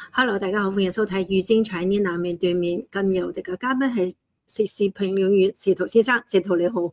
Hello，大家好，歡迎收睇《與精彩呢難面對面》。今日我哋嘅嘉賓係時事評論員司徒先生，司徒你好。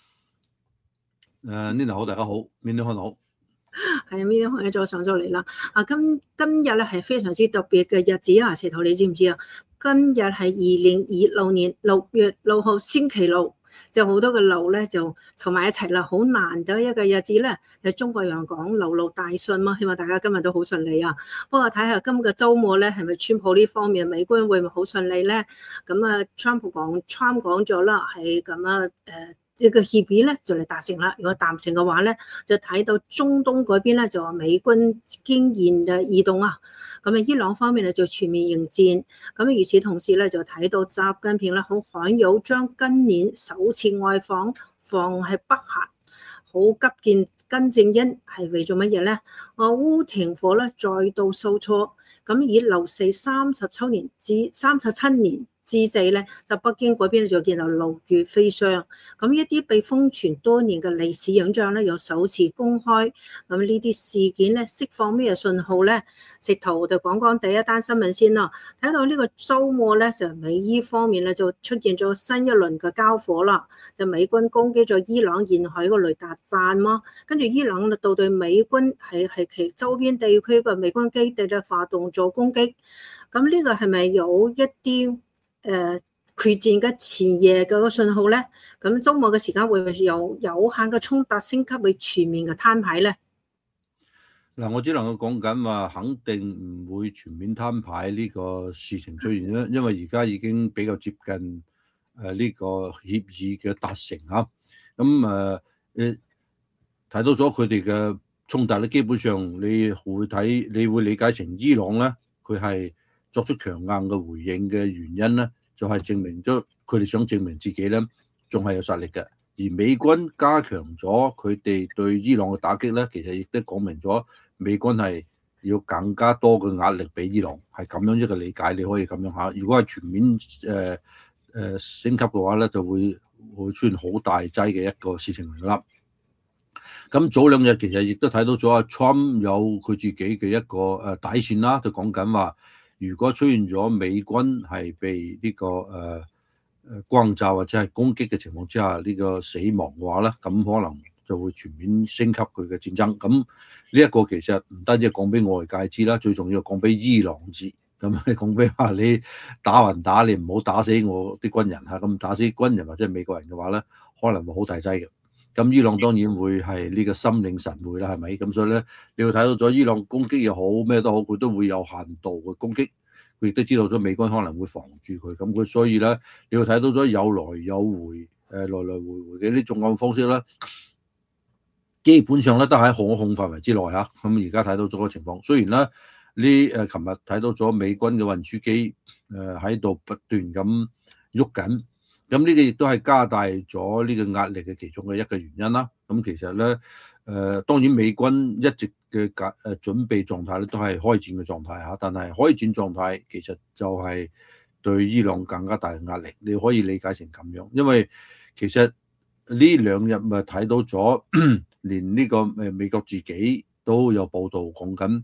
Nina 好，大家好 ，Nina 好。 係Nina可以再上咗嚟啦。今日咧係非常之特別嘅日子啊，司徒你知唔知啊？今日係2026年6月6號星期六，就好多嘅路咧就湊埋一齊啦，好難得一個日子咧。就中國人講路路大順嘛，希望大家今日都好順利啊。不過睇下今個週末咧係咪川普呢方面美軍會唔會好順利咧？咁啊，川普講咗啦，係咁啊呢個協議咧就嚟達成啦。如果達成嘅話咧，就睇到中東嗰邊咧就話美軍經然嘅移動啊。咁啊，伊朗方面咧就全面迎戰。咁與此同時咧，就睇到習近平咧好罕有將今年首次外訪放喺北韓，好急見金正恩係為咗乜嘢咧？俄烏停火咧再度受挫。咁以六四37年之際咧，就北京嗰邊就見到6月飛霜，咁一啲被封存多年嘅歷史影像咧，又首次公開。咁呢啲事件咧，釋放咩信號咧？直頭就講第一單新聞先啦。睇到呢個週末咧，就美伊方面咧就出現咗新一輪嘅交火啦。就美軍攻擊咗伊朗沿海個雷達站嘛，跟住伊朗就對美軍係其周邊地區嘅美軍基地咧發動咗攻擊。咁呢個係咪有一啲決戰嘅前夜嘅個信號咧？咁週末嘅時間會唔會有限嘅衝突升級為全面嘅攤牌咧？ 嗱，我只能夠講緊話，肯定唔會全面攤牌呢個事情出現啦，因為而家已經比較接近呢個協議嘅達成嚇。咁睇到咗佢哋嘅衝突咧，基本上你會理解成伊朗咧，佢係作出強硬嘅回應嘅原因咧，就係證明咗佢哋想證明自己咧，仲係有實力嘅。而美軍加強咗佢哋對伊朗嘅打擊咧，其實亦都講明咗美軍係要更加多嘅壓力俾伊朗，係咁樣一個理解，你可以咁樣嚇。如果係全面升級嘅話咧，就會出現好大劑嘅一個事情嚟啦。咁早兩日其實亦都睇到咗阿 Trump 有佢自己嘅一個底線啦，就講緊話，如果出現咗美軍係被呢個轟炸或者係攻擊嘅情況之下，呢個死亡嘅話咧，咁可能就會全面升級佢嘅戰爭。咁呢一個其實唔單止係講俾外界知啦，最重要係講俾伊朗知。咁你講俾話你打還打，你唔好打死我啲軍人嚇。咁打死軍人或者係美國人嘅話咧，可能會好大劑嘅。咁伊朗當然會係呢個心領神會啦，係咪？咁所以咧，你會睇到咗伊朗攻擊又好咩都好，佢都會有限度嘅攻擊。佢亦都知道咗美軍可能會防住佢，咁佢所以咧，你會睇到咗有來有回，來來回回嘅呢種咁方式咧，基本上咧都喺可控範圍之內嚇。咁而家睇到咗個情況，雖然咧琴日睇到咗美軍嘅運輸機喺度不斷咁喐緊。咁呢個亦都係加大咗呢個壓力嘅其中嘅一個原因啦。咁其實咧，當然美軍一直嘅準備狀態咧都係開戰嘅狀態嚇，但係開戰狀態其實就係對伊朗更加大嘅壓力。你可以理解成咁樣，因為其實呢兩日咪睇到咗，連呢個美國自己都有報道講緊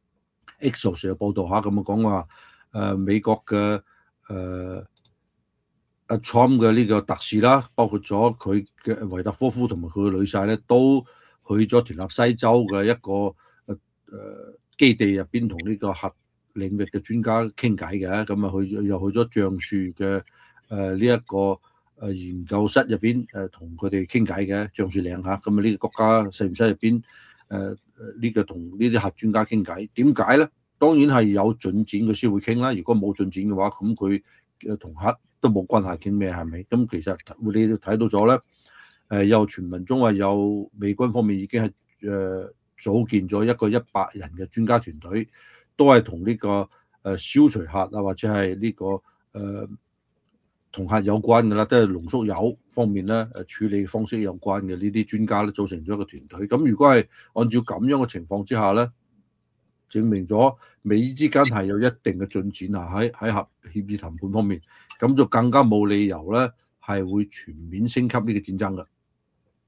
Axios 有報道下咁樣講話，美國嘅阿 Trump 嘅呢個特使啦，包括咗佢嘅維特科夫同埋佢嘅女婿咧，都去咗田納西州嘅一個基地入邊，同呢個核領域嘅專家傾偈嘅。咁啊，又去咗橡樹嘅呢一個研究室入邊同佢哋傾偈嘅橡樹嶺嚇。咁啊，呢個國家實驗室入邊呢個同呢啲核專家傾偈，點解咧？當然係有進展佢先會傾啦。如果冇進展嘅話，咁佢同核都冇關係傾咩，係咪？咁其實你睇到咗咧，有傳聞中話有美軍方面已經係組建咗一個100人嘅專家團隊，都係同呢個消除核啊，或者係呢個同核有關嘅啦，都係濃縮鈾方面咧處理方式有關嘅呢啲專家咧組成咗一個團隊。咁如果係按照咁樣嘅情況之下咧，證明咗美伊之間係有一定嘅進展啊！喺核協議談判方面，咁就更加冇理由咧係會全面升級呢個戰爭嘅。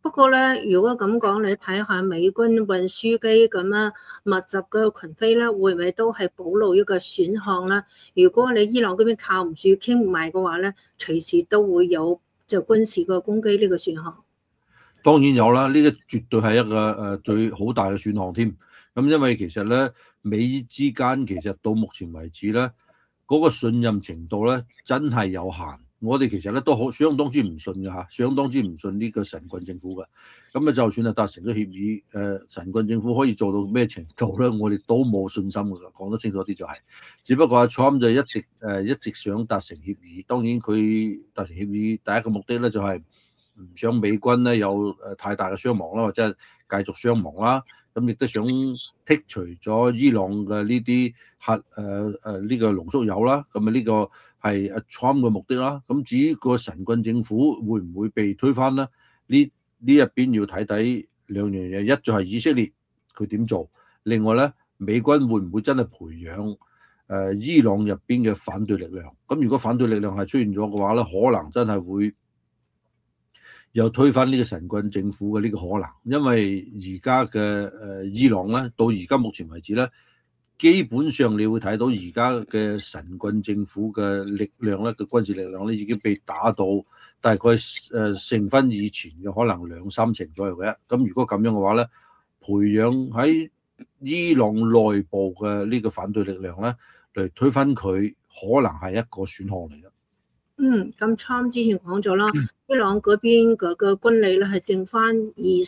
不過咧，如果咁講，你睇下美軍運輸機咁樣密集嘅群飛咧，會唔會都係保留一個選項咧？如果你伊朗嗰邊靠唔住傾唔埋嘅話咧，隨時都會有就軍事嘅攻擊呢個選項。 當然有啦，呢個絕對係一個最好大嘅選項添。咁因為其實咧，美之間其實到目前為止咧，嗰個信任程度咧真係有限。我哋其實咧都好相當之唔信㗎嚇，相當之唔信呢個神棍政府嘅。咁啊，就算係達成咗協議，神棍政府可以做到咩程度咧？我哋都冇信心㗎。講得清楚啲就係，只不過阿 Trump 就一直想達成協議。當然佢達成協議第一個目的咧就係唔想美軍咧有太大嘅傷亡啦，或者係繼續傷亡啦。咁亦都想剔除咗伊朗嘅呢啲核呢個濃縮鈾啦。咁啊呢個係阿 Trump 嘅目的啦。咁至於個神棍政府會唔會被推翻咧？呢入邊要睇兩樣嘢，一就係以色列佢點做，另外咧美軍會唔會真係培養伊朗入邊嘅反對力量？咁如果反對力量係出現咗嘅話咧，可能真係會又推翻呢個神棍政府嘅呢個可能，因為而家嘅伊朗咧，到而家目前為止咧，基本上你會睇到而家嘅神棍政府嘅力量咧，嘅軍事力量咧已經被打到大概成分以前嘅可能2-3成左右嘅。咁如果咁樣嘅話咧，培養喺伊朗內部嘅呢個反對力量咧，嚟推翻佢，可能係一個選項嚟嘅。 咁 Trump 之前講咗啦，伊朗嗰邊個軍力咧係剩翻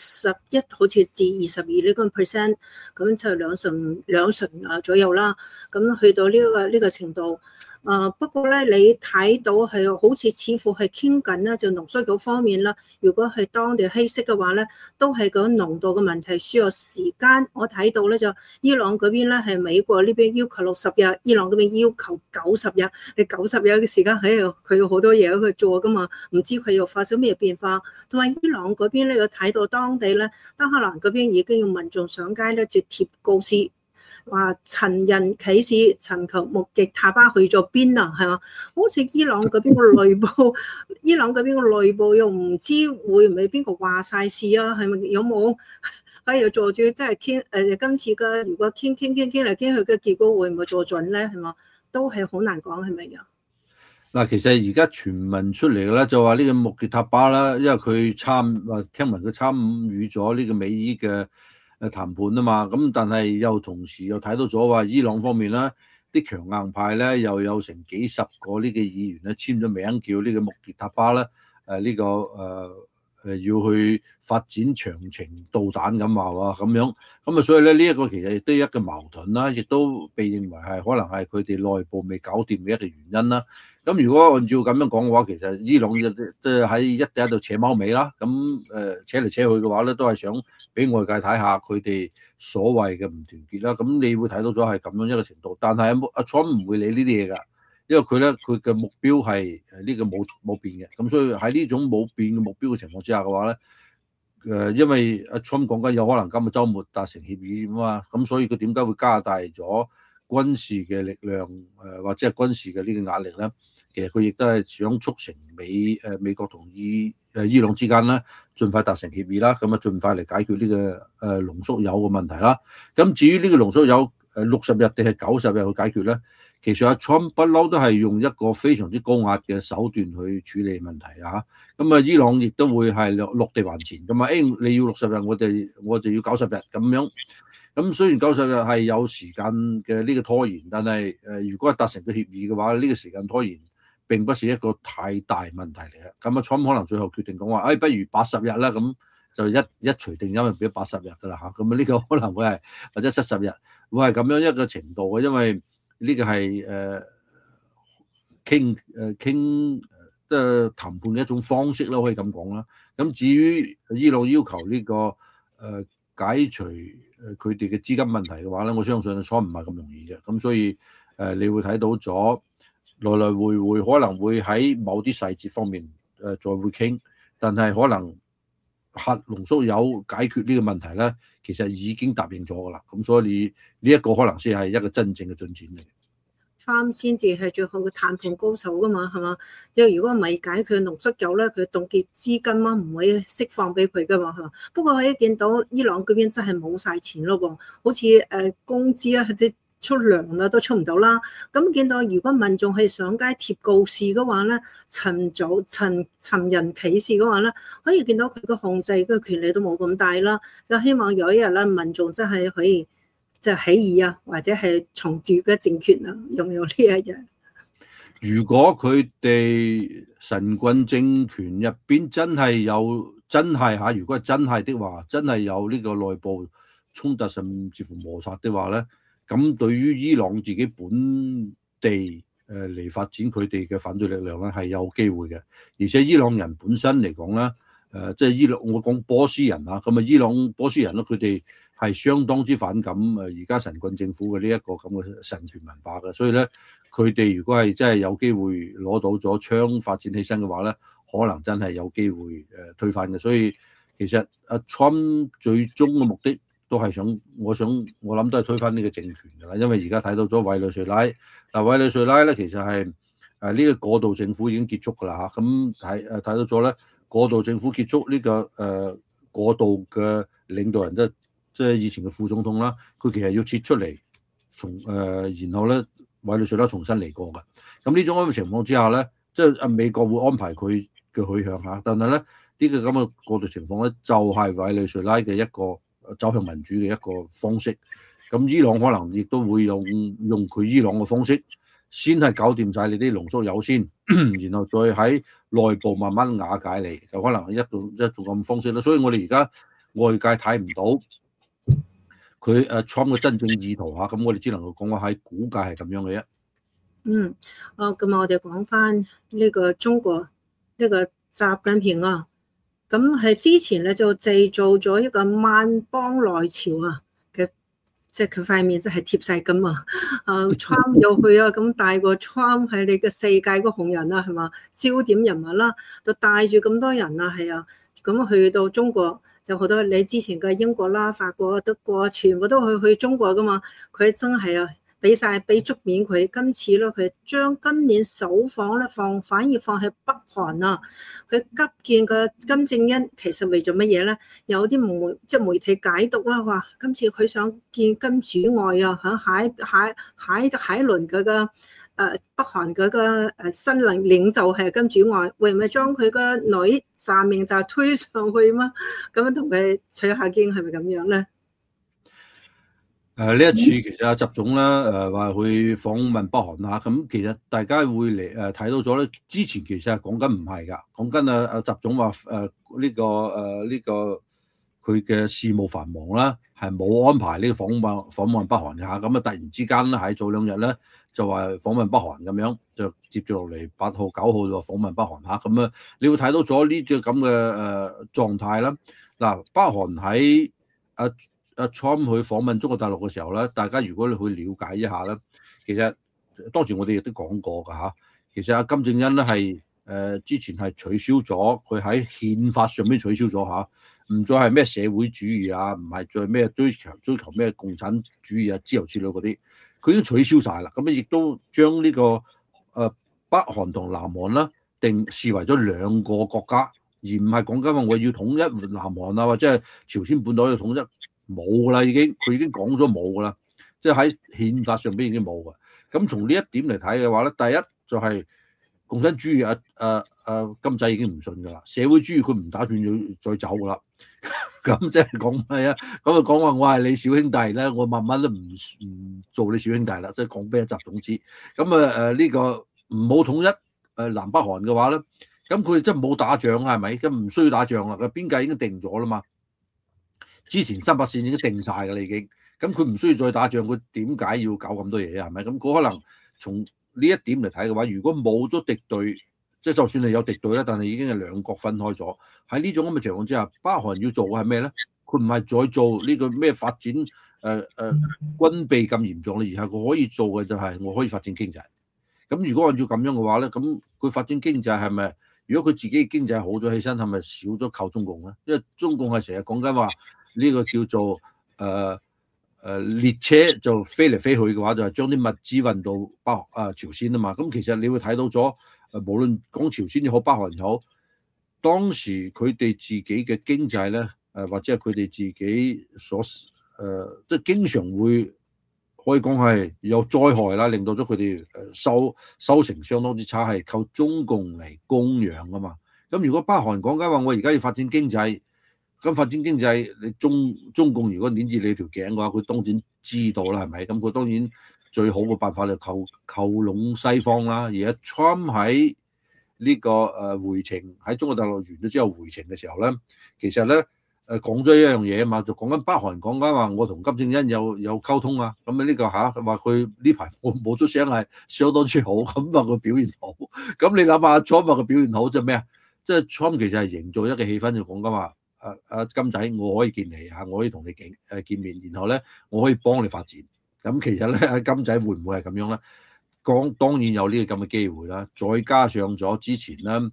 21，好似至22呢個 percent， 咁就兩成左右啦。咁去到呢個程度。不過咧，你睇到係好似似乎係傾緊啦，就濃縮鈾方面啦。如果係當地稀釋嘅話咧，都係個濃度嘅問題，需要時間。我睇到咧就伊朗嗰邊咧係美國呢邊要求60日，伊朗嗰邊要求90日。你90日嘅時間喺度，佢有好多嘢去做噶嘛，唔知佢又發生咩變化。同埋伊朗嗰邊咧，要睇到當地咧，德黑蘭嗰邊已經要民眾上街咧，就貼告示。話尋人啟事，尋求目擊塔巴去咗邊啊？係嘛？好似伊朗嗰邊個內部，伊朗嗰邊個內部又唔知會唔會邊個話晒事啊？係咪有冇喺度做住即係傾？今次嘅如果傾嚟傾去嘅結果會唔會做準咧？係嘛？都係好難講，係咪啊？ 嗱，其實而家傳聞出嚟嘅咧，就話呢個目擊塔巴啦，因為佢聽聞佢參與咗呢個美伊嘅談判啊嘛，咁但係又同時又睇到咗話伊朗方面啦，啲強硬派咧又有成幾十個呢個議員咧簽咗名叫呢個穆傑塔巴啦，要去發展長程導彈咁話喎，咁樣咁啊，所以咧呢一個其實亦都係一個矛盾啦，亦都被認為係可能係佢哋內部未搞掂嘅一個原因啦。咁如果按照咁樣講嘅話，其實伊朗即係喺一直喺度扯貓尾啦。咁扯嚟扯去嘅話咧，都係想俾外界睇下佢哋所謂嘅唔團結啦。咁你會睇到咗係咁樣一個程度，但係阿 Trump 唔會理呢啲嘢㗎，因為佢嘅目標係呢個冇變嘅。咁所以喺呢種冇變嘅目標嘅情況之下嘅話咧，因為阿 Trump 講緊有可能今個週末達成協議啊嘛，咁所以佢點解會加大咗軍事嘅力量或者係軍事嘅呢個壓力咧？其實佢亦都係想促成美國同伊朗之間咧，盡快達成協議啦，咁啊盡快嚟解決呢個濃縮鈾嘅問題啦。咁至於呢個濃縮鈾60日定係90日去解決咧，其實阿 Trump 不嬲都係用一個非常之高壓嘅手段去處理問題啊。咁啊，伊朗亦都會係落地還錢咁啊，你要60日，我就要90日咁樣。咁雖然90日係有時間嘅呢個拖延，但係如果係達成咗協議嘅話，呢個時間拖延並不是一個太大問題嚟嘅。咁啊，Trump可能最後決定講話，不如80日啦，咁就一錘定音，變咗80日㗎啦嚇。咁啊，呢個可能會係或者70日，會係咁樣一個程度嘅，因為呢個係傾談判嘅一種方式啦，可以咁講啦。咁至於伊朗要求呢個解除佢哋嘅資金問題嘅話咧，我相信Trump唔係咁容易嘅。咁所以你會睇到咗。來來回回可能會喺某啲細節方面再會傾，但係可能核濃縮鈾解決呢個問題咧，其實已經答應咗㗎啦。咁所以呢一個可能先係一個真正嘅進展嚟。 Trump 先至係最後嘅談判高手噶嘛，係嘛？即係如果唔係解佢濃縮鈾咧，佢凍結資金啊，唔會釋放俾佢噶嘛，係嘛？不過可以見到伊朗嗰邊真係冇晒錢咯喎，好似工資啊，啲出糧啦都出唔到啦。咁見到如果民眾係上街貼告示嘅話咧，尋人啟事嘅話咧，可以見到佢個控制嘅權力都冇咁大啦。就希望有一日咧，民眾真係可以就起義啊，或者係重奪嘅政權啊，有冇呢一日？ 如果佢哋神棍政權入邊真係如果真係的話，真係有呢個內部衝突甚至乎摩擦的話咧，咁對於伊朗自己本地嚟發展佢哋嘅反對力量咧係有機會嘅，而且伊朗人本身嚟講咧，即係伊朗我講波斯人啊，咁啊伊朗波斯人咧，佢哋係相當之反感而家神棍政府嘅呢一個咁嘅神權文化嘅，所以咧佢哋如果係真係有機會攞到咗槍發展起身嘅話咧，可能真係有機會推翻嘅。所以其實阿 Trump 最終嘅目的都係我諗都係推翻呢個政權㗎啦，因為而家睇到咗委內瑞拉，委內瑞拉咧其實係呢個過渡政府已經結束㗎啦嚇，咁睇到咗咧過渡政府結束呢個過渡嘅領導人即係以前嘅副總統啦，佢其實要撤出嚟，然後咧委內瑞拉重新嚟過嘅。咁呢種咁嘅情況之下咧，即係美國會安排佢嘅去向嚇，但係咧呢個咁嘅過渡情況咧，就係委內瑞拉嘅一個走向民主嘅一個方式。咁伊朗可能亦都會用佢伊朗嘅方式，先係搞掂晒你啲濃縮鈾先，然後再喺內部慢慢瓦解你，就可能一種咁方式啦。所以我哋而家外界睇唔到佢Trump嘅真正意圖嚇，咁我哋只能夠講話喺估計係咁樣嘅啫。 咁我哋講翻呢個中國呢個習近平啊，咁係之前咧就製造咗一個萬邦來朝啊嘅，即係佢塊面真係貼晒金啊！Trump 又去啊，咁大個 Trump 係你嘅世界個紅人啊，係嘛？焦點人物啦，就帶住咁多人啊，係啊，咁去到中國。就好多你之前嘅英國啦、法國、德國，全部都去中國噶嘛。佢真係啊，俾足面佢。今次咧，佢將今年首訪咧反而放喺北韓啊。佢急見嘅金正恩，其實為咗乜嘢咧？有啲媒體解讀啦，話今次佢想見金主愛啊，喺海倫嗰個北韓嗰個新領袖係金主愛，會唔會將佢個女暫命就推上去嗎？咁樣同佢取下經係咪咁樣咧？ 呢一次其實阿習總咧話去訪問北韓嚇，咁其實大家會嚟睇到咗咧。之前其實係講緊唔係㗎，講緊阿習總話呢個佢嘅事務繁忙啦，係冇安排呢個訪問北韓嚇。咁啊突然之間咧喺早兩日咧就話訪問北韓咁樣，就接住落嚟8號9號就訪問北韓嚇。咁啊你會睇到咗呢隻咁嘅狀態啦。嗱，北韓喺阿 Trump 去訪問中國大陸嘅時候咧，大家如果你去了解一下咧，其實當時我哋亦都講過㗎嚇。其實阿金正恩咧係之前係取消咗佢喺憲法上面取消咗嚇，唔再係咩社會主義啊，唔係再咩追求咩共產主義啊、自由之類嗰啲，佢已經取消晒啦。咁亦都將呢個北韓同南韓啦視為咗兩個國家，而唔係講緊話我要統一南韓啊，或者係朝鮮半島要統一。冇㗎啦，佢已經講咗冇㗎啦，即係喺憲法上邊已經冇㗎。咁從呢一點嚟睇嘅話咧，第一就係共產主義金仔已經唔信㗎啦，社會主義佢唔打算再走㗎啦。咁即係講咩啊？咁啊講話我係你小兄弟咧，我慢慢都唔做你小兄弟啦，即係講俾阿習總知。咁呢個唔好統一南北韓嘅話咧，咁佢真係冇打仗啦，係咪？咁唔需要打仗啦，個邊界已經定咗啦嘛。之前300線已經定晒㗎啦，已經咁佢唔需要再打仗，佢點解要搞咁多嘢啊？係咪咁？佢可能從呢一點嚟睇嘅話，如果冇咗敵對，即係就算係有敵對啦，但係已經係兩國分開咗。喺呢種咁嘅情況之下，北韓要做嘅係咩咧？佢唔係再做呢個咩發展軍備咁嚴重啦，而係佢可以做嘅就係我可以發展經濟。咁如果按照咁樣嘅話咧，咁佢發展經濟係咪？如果佢自己經濟好咗起身，係咪少咗靠中共咧？因為中共係成日講緊話。呢個叫做列車就飛嚟飛去嘅話，就係將啲物資運到朝鮮啊嘛。咁其實你會睇到咗，無論講朝鮮又好，北韓又好，當時佢哋自己嘅經濟咧，或者係佢哋自己所即係經常會可以講係有災害啦，令到咗佢哋收成相當之差，係靠中共嚟供養噶嘛。咁如果北韓講緊話，我而家要發展經濟。咁發展經濟，你中共如果捏住你條頸嘅話，佢當然知道啦，係咪？咁佢當然最好嘅辦法就靠攏西方啦。而家 Trump 喺呢個回程喺中國大陸完咗之後回程嘅時候咧，其實咧講咗一樣嘢啊嘛，就講緊北韓講緊話，我同金正恩有溝通啊。咁呢個話佢呢排冇出聲係相當之好，咁話佢表現好。咁你諗下 Trump 話佢表現好即係咩啊？即係 Trump 其實係營造一個氣氛，就講緊話。金仔，我可以見你嚇，我可以同你見面，然後咧我可以幫你發展。咁其實咧，金仔會唔會係咁樣咧？當然有呢個咁嘅機會啦。再加上咗之前咧，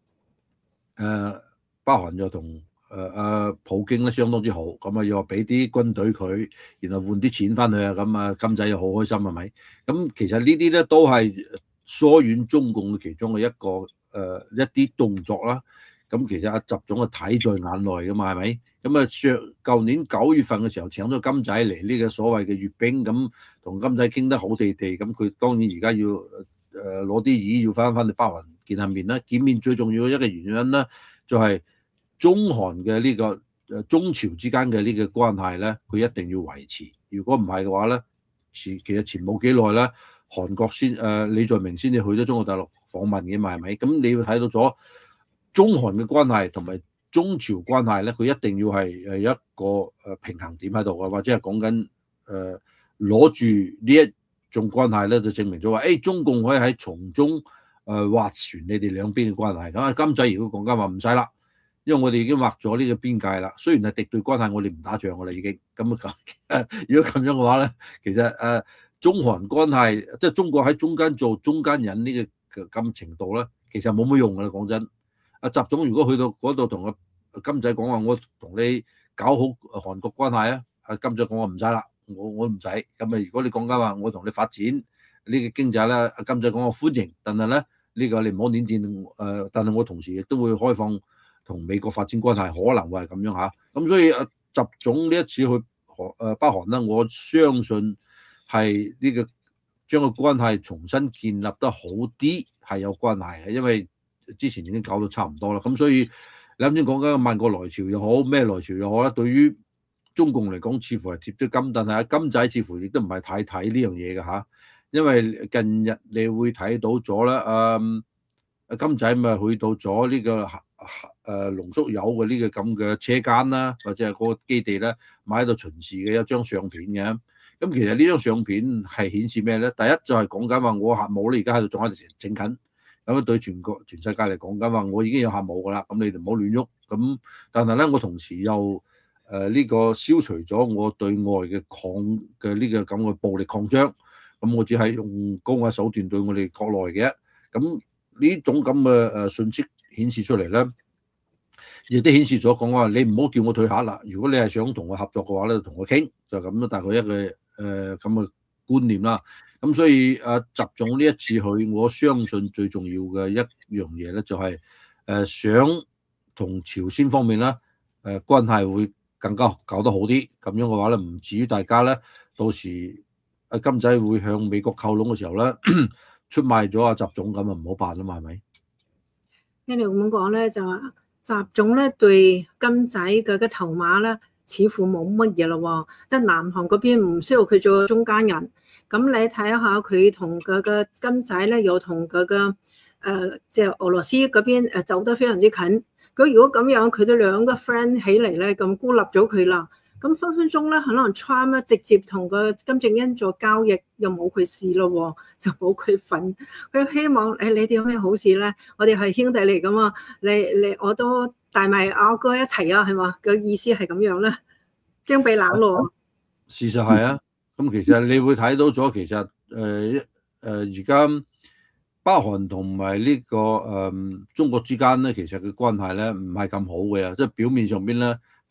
北韓就同普京咧相當之好，咁啊又話俾啲軍隊佢，然後換啲錢翻去啊，咁啊金仔又好開心係咪？咁其實呢啲咧都係疏遠中共嘅其中嘅一啲動作啦。咁其實阿習總係睇在眼內噶嘛，係咪？咁啊，舊年9月份嘅時候請咗金仔嚟呢個所謂嘅閱兵，咁同金仔傾得好地地，咁佢當然而家要攞啲嘢要翻去北韓見下面啦。見面最重要嘅一個原因咧，就係中韓嘅呢個中朝之間嘅呢個關係咧，佢一定要維持。如果唔係嘅話咧，其實前冇幾耐咧，韓國李在明先至去咗中國大陸訪問嘅嘛，係咪？咁你要睇到咗。中韓嘅關係同埋中朝關係咧，佢一定要係一個平衡點喺度嘅，或者係講緊攞住呢一種關係咧，就證明咗話，中共可以喺從中劃船你哋兩邊嘅關係。咁啊，金仔如果講緊話唔使啦，因為我哋已經劃咗呢個邊界啦。雖然係敵對關係，我哋唔打仗㗎啦已經。咁如果咁樣嘅話咧，其實中韓關係即係中國喺中間做中間人呢個咁程度咧，其實冇乜用㗎啦，講真。阿習總如果去到嗰度同阿金仔講話，我同你搞好韓國關係啊！阿金仔講話唔使啦，我唔使。咁啊，如果你講緊話，我同你發展呢個經濟咧，阿金仔講我歡迎，但係咧呢個你唔好亂戰但係我同時亦都會開放同美國發展關係，可能會係咁樣嚇。咁所以阿習總呢一次去北韓咧，我相信係呢個將個關係重新建立得好啲係有關係嘅，因為之前已經搞到差唔多啦，咁所以你啱先講緊萬國來朝又好，咩來朝又好啦，對於中共嚟講似乎係貼咗金，但係阿金仔似乎亦都唔係太睇呢樣嘢嘅嚇，因為近日你會睇到咗啦，阿金仔咪去到咗呢個濃縮鈾嘅呢個咁嘅車間啦，或者係嗰個基地咧，買喺度巡視嘅一張相片嘅。咁其實呢張相片係顯示咩咧？第一就係講緊話我核武咧，而家喺度仲喺度整緊。咁對全世界嚟講緊話，我已經有核武㗎啦，咁你哋唔好亂喐。咁但係咧，我同時又呢個消除咗我對外嘅呢個咁嘅暴力擴張。咁我只係用高壓手段對我哋國內嘅。咁呢種咁嘅信息顯示出嚟咧，亦都顯示咗講話你唔好叫我退下啦。如果你係想同我合作嘅話咧，就同我傾，就咁咯。大概一個咁嘅觀念啦。咁所以習總呢一次去，我相信最重要嘅一樣嘢咧，就係想同朝鮮方面咧關係會更加搞得好啲。咁樣嘅話咧，唔至於大家咧到時阿金仔會向美國靠攏嘅時候咧，出賣咗阿習總，咁啊唔好辦啦嘛，係咪？ 聽你咁講咧，就話習總咧對金仔嘅籌碼咧，似乎冇乜嘢咯喎，即係南韓嗰邊唔需要佢做中間人。咁你睇下佢同個金仔咧，又同個即係俄羅斯嗰邊走得非常之近。佢如果咁樣，佢哋兩個 friend 起嚟咧，咁孤立咗佢啦。咁分分鐘咧，可能 Trump 咧直接同個金正恩做交易，又冇佢事咯喎，就冇佢份。佢希望你哋有咩好事咧？我哋係兄弟嚟噶嘛，你我都帶埋阿哥一齊啊，係嘛？個意思係咁樣咧，驚被冷落。 事實係啊。咁其實你會睇到咗，其實而家北韓同埋呢個中國之間咧，其實嘅關係咧唔係咁好嘅，即係表面上邊咧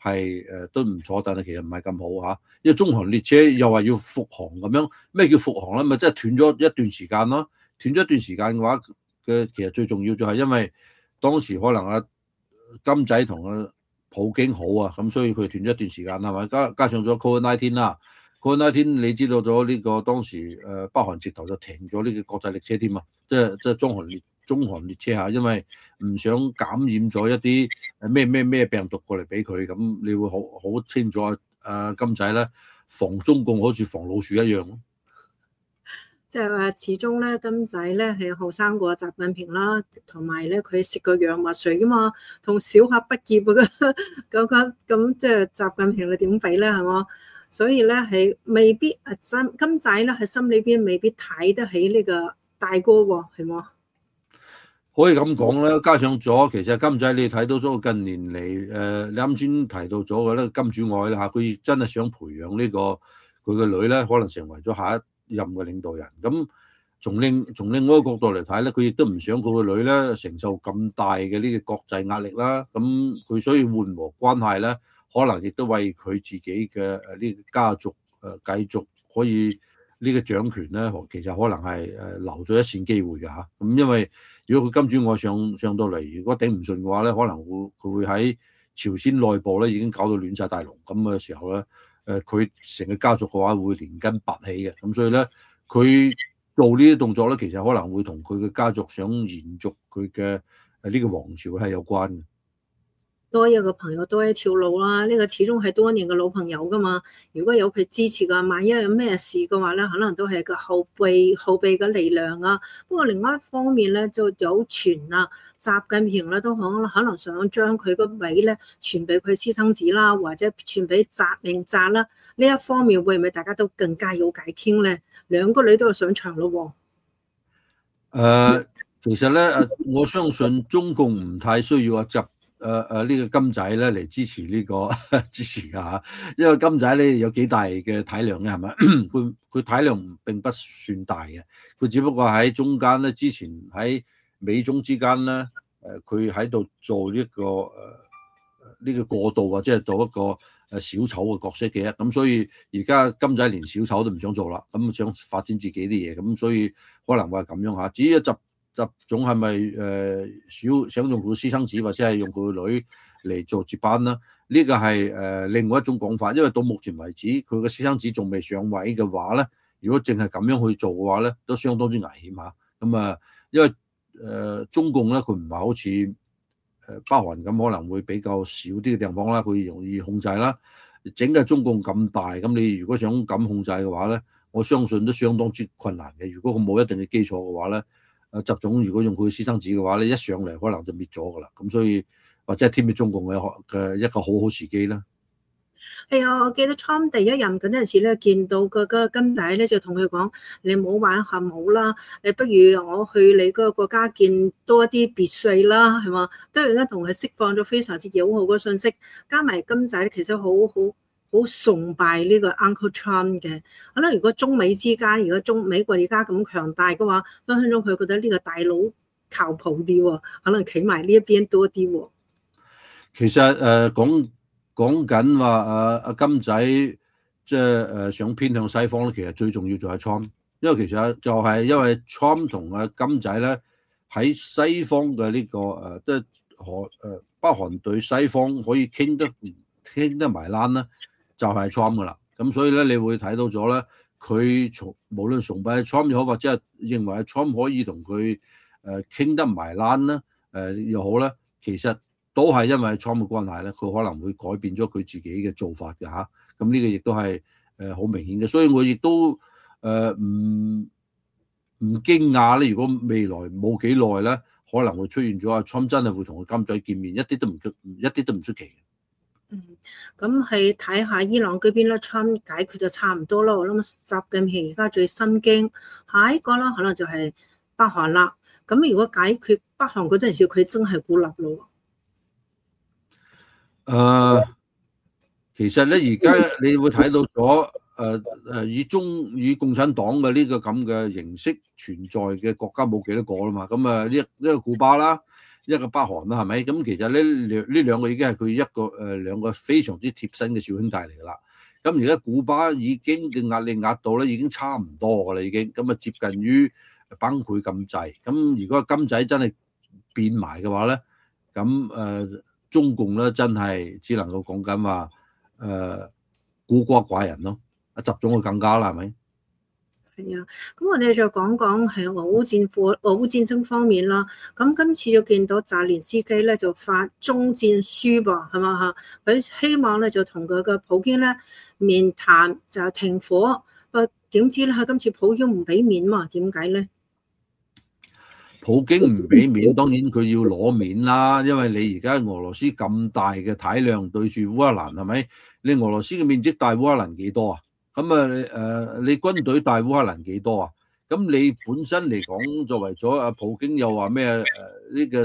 係都唔錯，但係其實唔係咁好嚇，因為中韓列車又話要復航咁樣，咩叫復航咧？咪即係斷咗一段時間咯。斷咗一段時間嘅話嘅，其實最重要就係因為當時可能金仔同普京好啊，咁所以佢斷咗一段時間係咪？加上咗 COVID-19 啦，COVID-19 你知道咗呢個當時北韓直頭就停咗呢個國際列車添啊，即係中韓列車嚇，因為唔想感染咗一啲咩病毒過嚟俾佢，咁你會好清楚金仔咧防中共好似防老鼠一樣咯。 即係話始終咧，金仔咧係後生過習近平啦，同埋咧佢食過洋墨水噶嘛，同小學畢業咁即係習近平你點比咧係嘛？所以咧係未必金仔咧喺心裏邊未必睇得起呢個大哥喎，係嘛？ 可以咁講咧，加上咗其實金仔你睇到咗近年嚟你啱先提到咗嘅咧金主愛啦嚇，佢真係想培養呢個佢嘅女咧，可能成為咗下一任嘅領導人。咁從另外一個角度嚟睇咧，佢亦都唔想佢個女咧承受咁大嘅呢個國際壓力啦。咁佢所以緩和關係咧，可能亦都為佢自己嘅呢個家族繼續可以呢個掌權咧，其實可能係留咗一線機會㗎嚇。咁因為如果佢金主愛上到嚟，如果頂唔順嘅話咧，可能佢會喺朝鮮內部咧已經搞到亂晒大龍咁嘅時候咧，佢成個家族嘅話會連根拔起嘅。咁所以咧，佢做呢啲動作咧，其實可能會同佢嘅家族想延續佢嘅呢個王朝係有關嘅。 多一個朋友多一條路啦，呢個始終係多年嘅老朋友噶嘛。如果有佢支持嘅，萬一有咩事嘅話咧，可能都係個後備嘅力量啊。不過另外一方面咧，就有傳啊，習近平咧都可能想將佢個位咧傳俾佢私生子啦，或者傳俾習明澤啦。呢一方面會唔會大家都更加有偈傾咧？兩個女都係上場咯喎。 其實咧我相信中共唔太需要呢個金仔咧嚟支持呢個支持㗎嚇，因為金仔咧有幾大嘅體量咧係咪？佢體量並不算大嘅，佢只不過喺中間咧，之前喺美中之間咧，佢喺度做呢個過渡或者係做一個小丑嘅角色嘅，咁所以而家金仔連小丑都唔想做啦，咁想發展自己啲嘢，咁所以可能會係咁樣嚇。至於習總係咪想用佢私生子或者係用佢個女嚟做接班啦？呢個係另外一種講法，因為到目前為止佢個私生子仲未上位嘅話咧，如果淨係咁樣去做嘅話咧，都相當之危險嚇。咁因為中共咧佢唔係好似北韓咁可能會比較少啲嘅地方啦，佢容易控制啦。整個中共咁大，咁你如果想咁控制嘅話咧，我相信都相當之困難嘅。如果佢冇一定嘅基礎嘅話咧，習總如果用佢私生子嘅話咧，一上嚟可能就滅咗噶啦，咁所以或者係添俾中共嘅一個好時機啦。 係啊，我記得 Trump 第一任嗰陣時咧，見到個金仔咧就同佢講：你唔好玩核武啦，你不如我去你嗰個國家見多一啲別墅啦，係嘛？都而家同佢釋放咗非常之友好嘅信息，加埋金仔其實好崇拜呢個 Uncle Trump 嘅。可能如果中美之間，如果美國而家咁強大嘅話，分分鐘佢覺得呢個大佬靠譜啲喎，可能企埋呢一邊多啲喎。 其實講緊話阿金仔即係想偏向西方咧，其實最重要就係 Trump，因為其實就係因為 Trump 同阿金仔咧喺西方嘅呢個即係北韓對西方可以傾得埋欄啦。就係 Trump 噶啦，咁所以咧，你會睇到咗咧，佢無論崇拜 Trump 又好，或者係認為 Trump 可以同佢傾得埋欄啦，又好咧，其實都係因為 Trump 嘅關係咧，佢可能會改變咗佢自己嘅做法嘅嚇。咁呢個亦都係好明顯嘅，所以我亦都唔驚訝咧。如果未來冇幾耐咧，可能會出現咗阿 Trump 真係會同個金仔見面，一啲都唔出奇嘅。 咁係睇下伊朗嗰邊咧，Trump解決就差唔多咯。我諗習近平而家最心驚，下一個啦可能就係北韓啦。咁如果解決北韓嗰陣時，佢真係孤立咯。 其實咧，而家你會睇到咗以共產黨嘅呢個咁嘅形式存在嘅國家冇幾多個啦嘛。咁呢個古巴啦， 一個北韓啦，係咪？咁其實呢兩個已經係佢兩個非常之貼身嘅小兄弟嚟㗎啦。咁而家古巴已經嘅壓力壓到咧，已經差唔多㗎啦，已經咁啊接近於崩潰咁滯。咁如果金仔真係變埋嘅話咧，咁中共咧真係只能夠講緊話孤寡寡人咯，習總會更加啦，係咪？ 係啊，咁我哋再講講係俄烏戰爭方面啦。咁今次要見到澤連斯基咧就發終戰書噃，係嘛嚇？佢希望咧就同佢嘅普京咧面談就停火。點知咧今次普京唔俾面嘛？點解咧？ 普京唔俾面，當然佢要攞面啦，因為你而家俄羅斯咁大嘅體量對住烏克蘭係咪？你俄羅斯嘅面積大烏克蘭幾多啊？咁你軍隊大烏克蘭幾多啊？咁你本身嚟講，作為咗阿普京又話咩呢個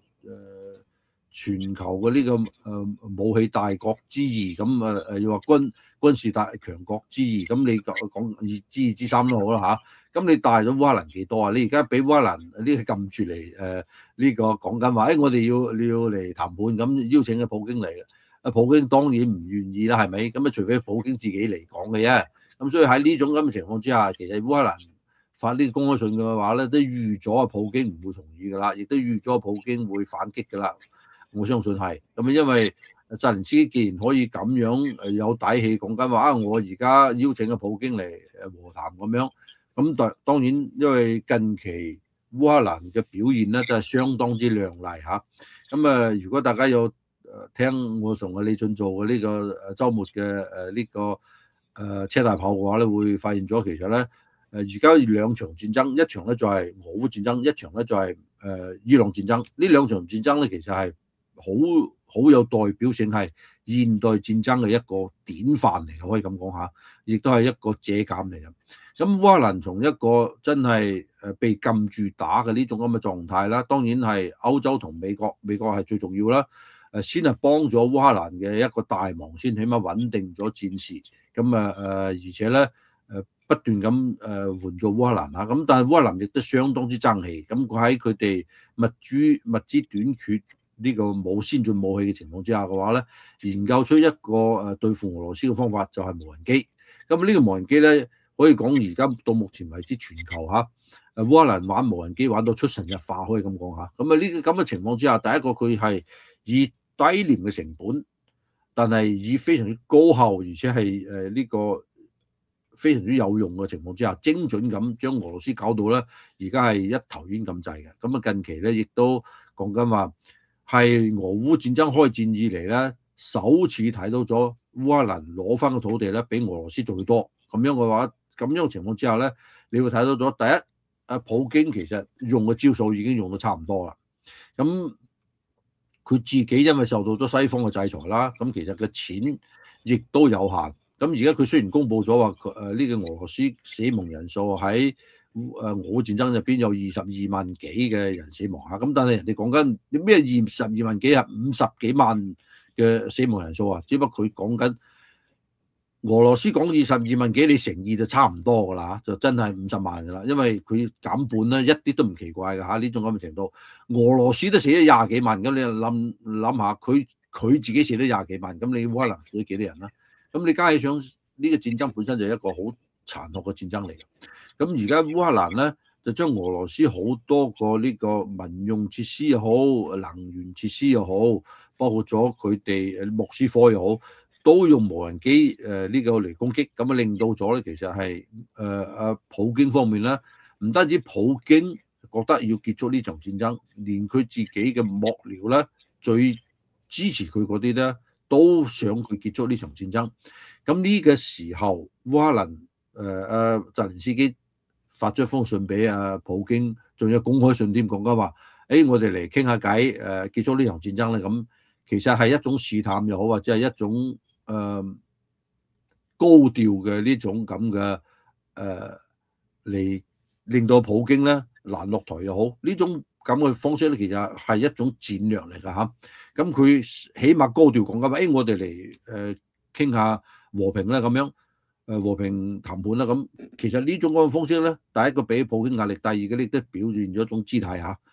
全球嘅呢個武器大國之二，咁又話軍事大強國之二，咁你講二之三都好啦嚇。咁你大咗烏克蘭幾多啊？你而家俾烏克蘭呢個撳住嚟呢個講緊話，我哋要嚟談判，咁邀請嘅普京嚟嘅。普京當然唔願意啦，係咪？咁除非普京自己嚟講嘅啫。咁所以喺呢種咁嘅情況之下，其實烏克蘭發呢個公開信嘅話咧，都預咗普京唔會同意噶啦，亦都預咗普京會反擊噶啦。我相信係咁，因為澤連斯基既然可以咁樣有底氣講緊話我而家邀請嘅普京嚟和談咁樣，咁當然因為近期烏克蘭嘅表現咧都係相當之亮麗嚇。咁如果大家有聽我同阿李俊做嘅呢個週末嘅呢個車大炮嘅話咧，會發現咗其實咧而家兩場戰爭，一場咧就係俄烏戰爭，一場咧就係伊朗戰爭。呢兩場戰爭咧其實係好有代表性，係現代戰爭嘅一個典範嚟嘅，可以咁講下，亦都係一個借鑑嚟嘅。咁烏克蘭從一個真係被撳住打嘅呢種咁嘅狀態啦，當然係歐洲同美國係最重要啦。先係幫咗烏克蘭嘅一個大忙先，起碼穩定咗戰事。咁而且咧不斷咁援助烏克蘭嚇。咁但係烏克蘭亦都相當之爭氣。咁佢喺佢哋物資短缺呢個冇先進武器嘅情況之下嘅話咧，研究出一個對付俄羅斯嘅方法，就係無人機。咁呢個無人機咧，可以講而家到目前為止全球嚇烏克蘭玩無人機玩到出神入化，可以咁講嚇。咁呢個咁嘅情況之下，第一個佢係以低廉嘅成本，但係以非常之高效，而且係呢個非常之有用嘅情況之下，精準咁將俄羅斯搞到咧，而家係一頭煙咁滯嘅。咁近期咧亦都講緊話係俄烏戰爭開戰以嚟咧，首次睇到咗烏克蘭攞翻個土地咧，比俄羅斯最多。咁樣嘅話，咁樣嘅情況之下咧，你會睇到咗第一，普京其實用嘅招數已經用到差唔多啦。咁佢自己因為受到咗西方嘅制裁啦，咁其實嘅錢亦都有限。咁而家佢雖然公布咗話呢個俄羅斯死亡人數喺俄烏戰爭入邊有22萬幾嘅人死亡嚇，咁但係人哋講緊咩22萬幾啊，50幾萬嘅死亡人數啊，只不過佢講緊俄羅斯講22萬幾，你乘以就差唔多噶啦，就真係50萬噶啦，因為佢減半咧，一啲都唔奇怪嘅嚇，呢種咁嘅程度。俄羅斯都死咗20幾萬，咁你諗下，佢自己死咗20幾萬，咁你烏克蘭死咗幾多人啦？咁你加起上呢個戰爭本身就係一個好殘酷嘅戰爭嚟嘅。咁而家烏克蘭咧就將俄羅斯好多個呢個民用設施又好，能源設施又好，包括咗佢哋莫斯科又好，都用無人機呢個嚟攻擊，咁令到咗咧其實係普京方面咧，唔單止普京覺得要結束呢場戰爭，連佢自己嘅幕僚咧最支持佢嗰啲咧，都想佢結束呢場戰爭。咁呢個時候，烏克蘭澤連斯基發咗一封信俾普京，仲有公開信添，講緊話，我哋嚟傾下偈，結束呢場戰爭咧。咁其實係一種試探又好，或者係一種高調嘅呢種咁嘅嚟令到普京咧難落台又好，呢種咁嘅方式咧，其實係一種戰略嚟㗎嚇。咁佢起碼高調講緊，我哋嚟傾下和平啦，咁樣和平談判啦。咁其實呢種咁嘅方式咧，第一個俾普京壓力，第二個咧都表現咗一種姿態嚇。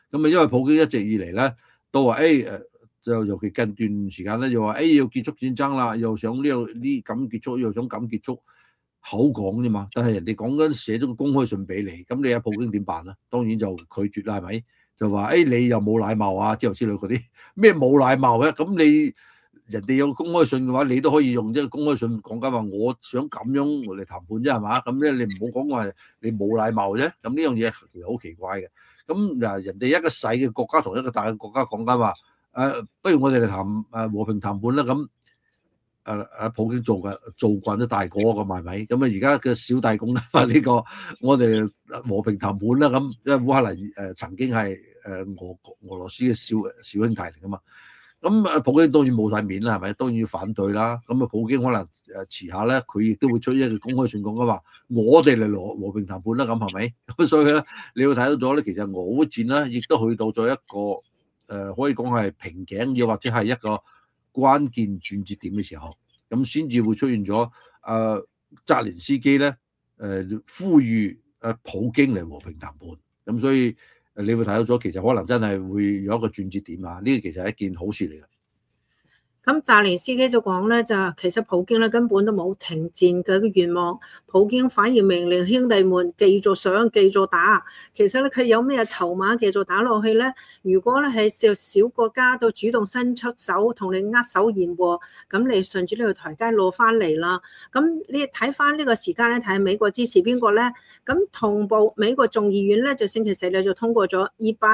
咁啊，因為普京一直以嚟咧都話就尤其近段時間咧，又話要結束戰爭啦，又想呢咁結束，又想咁結束，口講啫嘛。但係人哋講緊寫咗個公開信俾你，咁你阿普京點辦咧？當然就拒絕啦，係咪？就話你又冇禮貌啊，之後之類嗰啲咩冇禮貌嘅，咁你人哋有公開信嘅話，你都可以用一個公開信講緊話，我想咁樣嚟談判啫，係嘛？咁咧你唔好講話你冇禮貌啫。咁呢樣嘢其實好奇怪嘅。咁嗱，人哋一個細嘅國家同一個大嘅國家講緊話，不如我哋嚟談和平談判啦。咁普京做慣咗大哥咁係咪？咁而家嘅小弟講緊話呢個我哋和平談判啦。咁因為烏克蘭曾經係俄羅斯嘅小兄弟嚟噶嘛。咁普京當然冇晒面啦，係咪？當然要反對啦。咁普京可能遲下咧，佢亦都會出一個公開信講嘅話，我哋嚟和平談判啦，咁係咪？咁所以咧，你要睇到咗咧，其實俄烏戰咧，亦都去到咗一個可以講係瓶頸，又或者係一個關鍵轉折點嘅時候，咁先至會出現咗澤連斯基咧呼籲普京嚟和平談判。咁所以你會睇到咗，其實可能真係會有一個轉折點啊！呢個其實係一件好事嚟嘅。 咁澤連斯基就講咧，就其實普京咧根本都冇停戰嘅願望，普京反而命令兄弟們繼續上繼續打。其實咧佢有咩籌碼繼續打落去咧？如果咧係小國家都主動伸出手同你握手言和，咁你順住呢條台階落翻嚟啦。咁你睇翻呢個時間咧，睇下美國支持邊個咧？咁同步美國眾議院咧就星期四咧就通過咗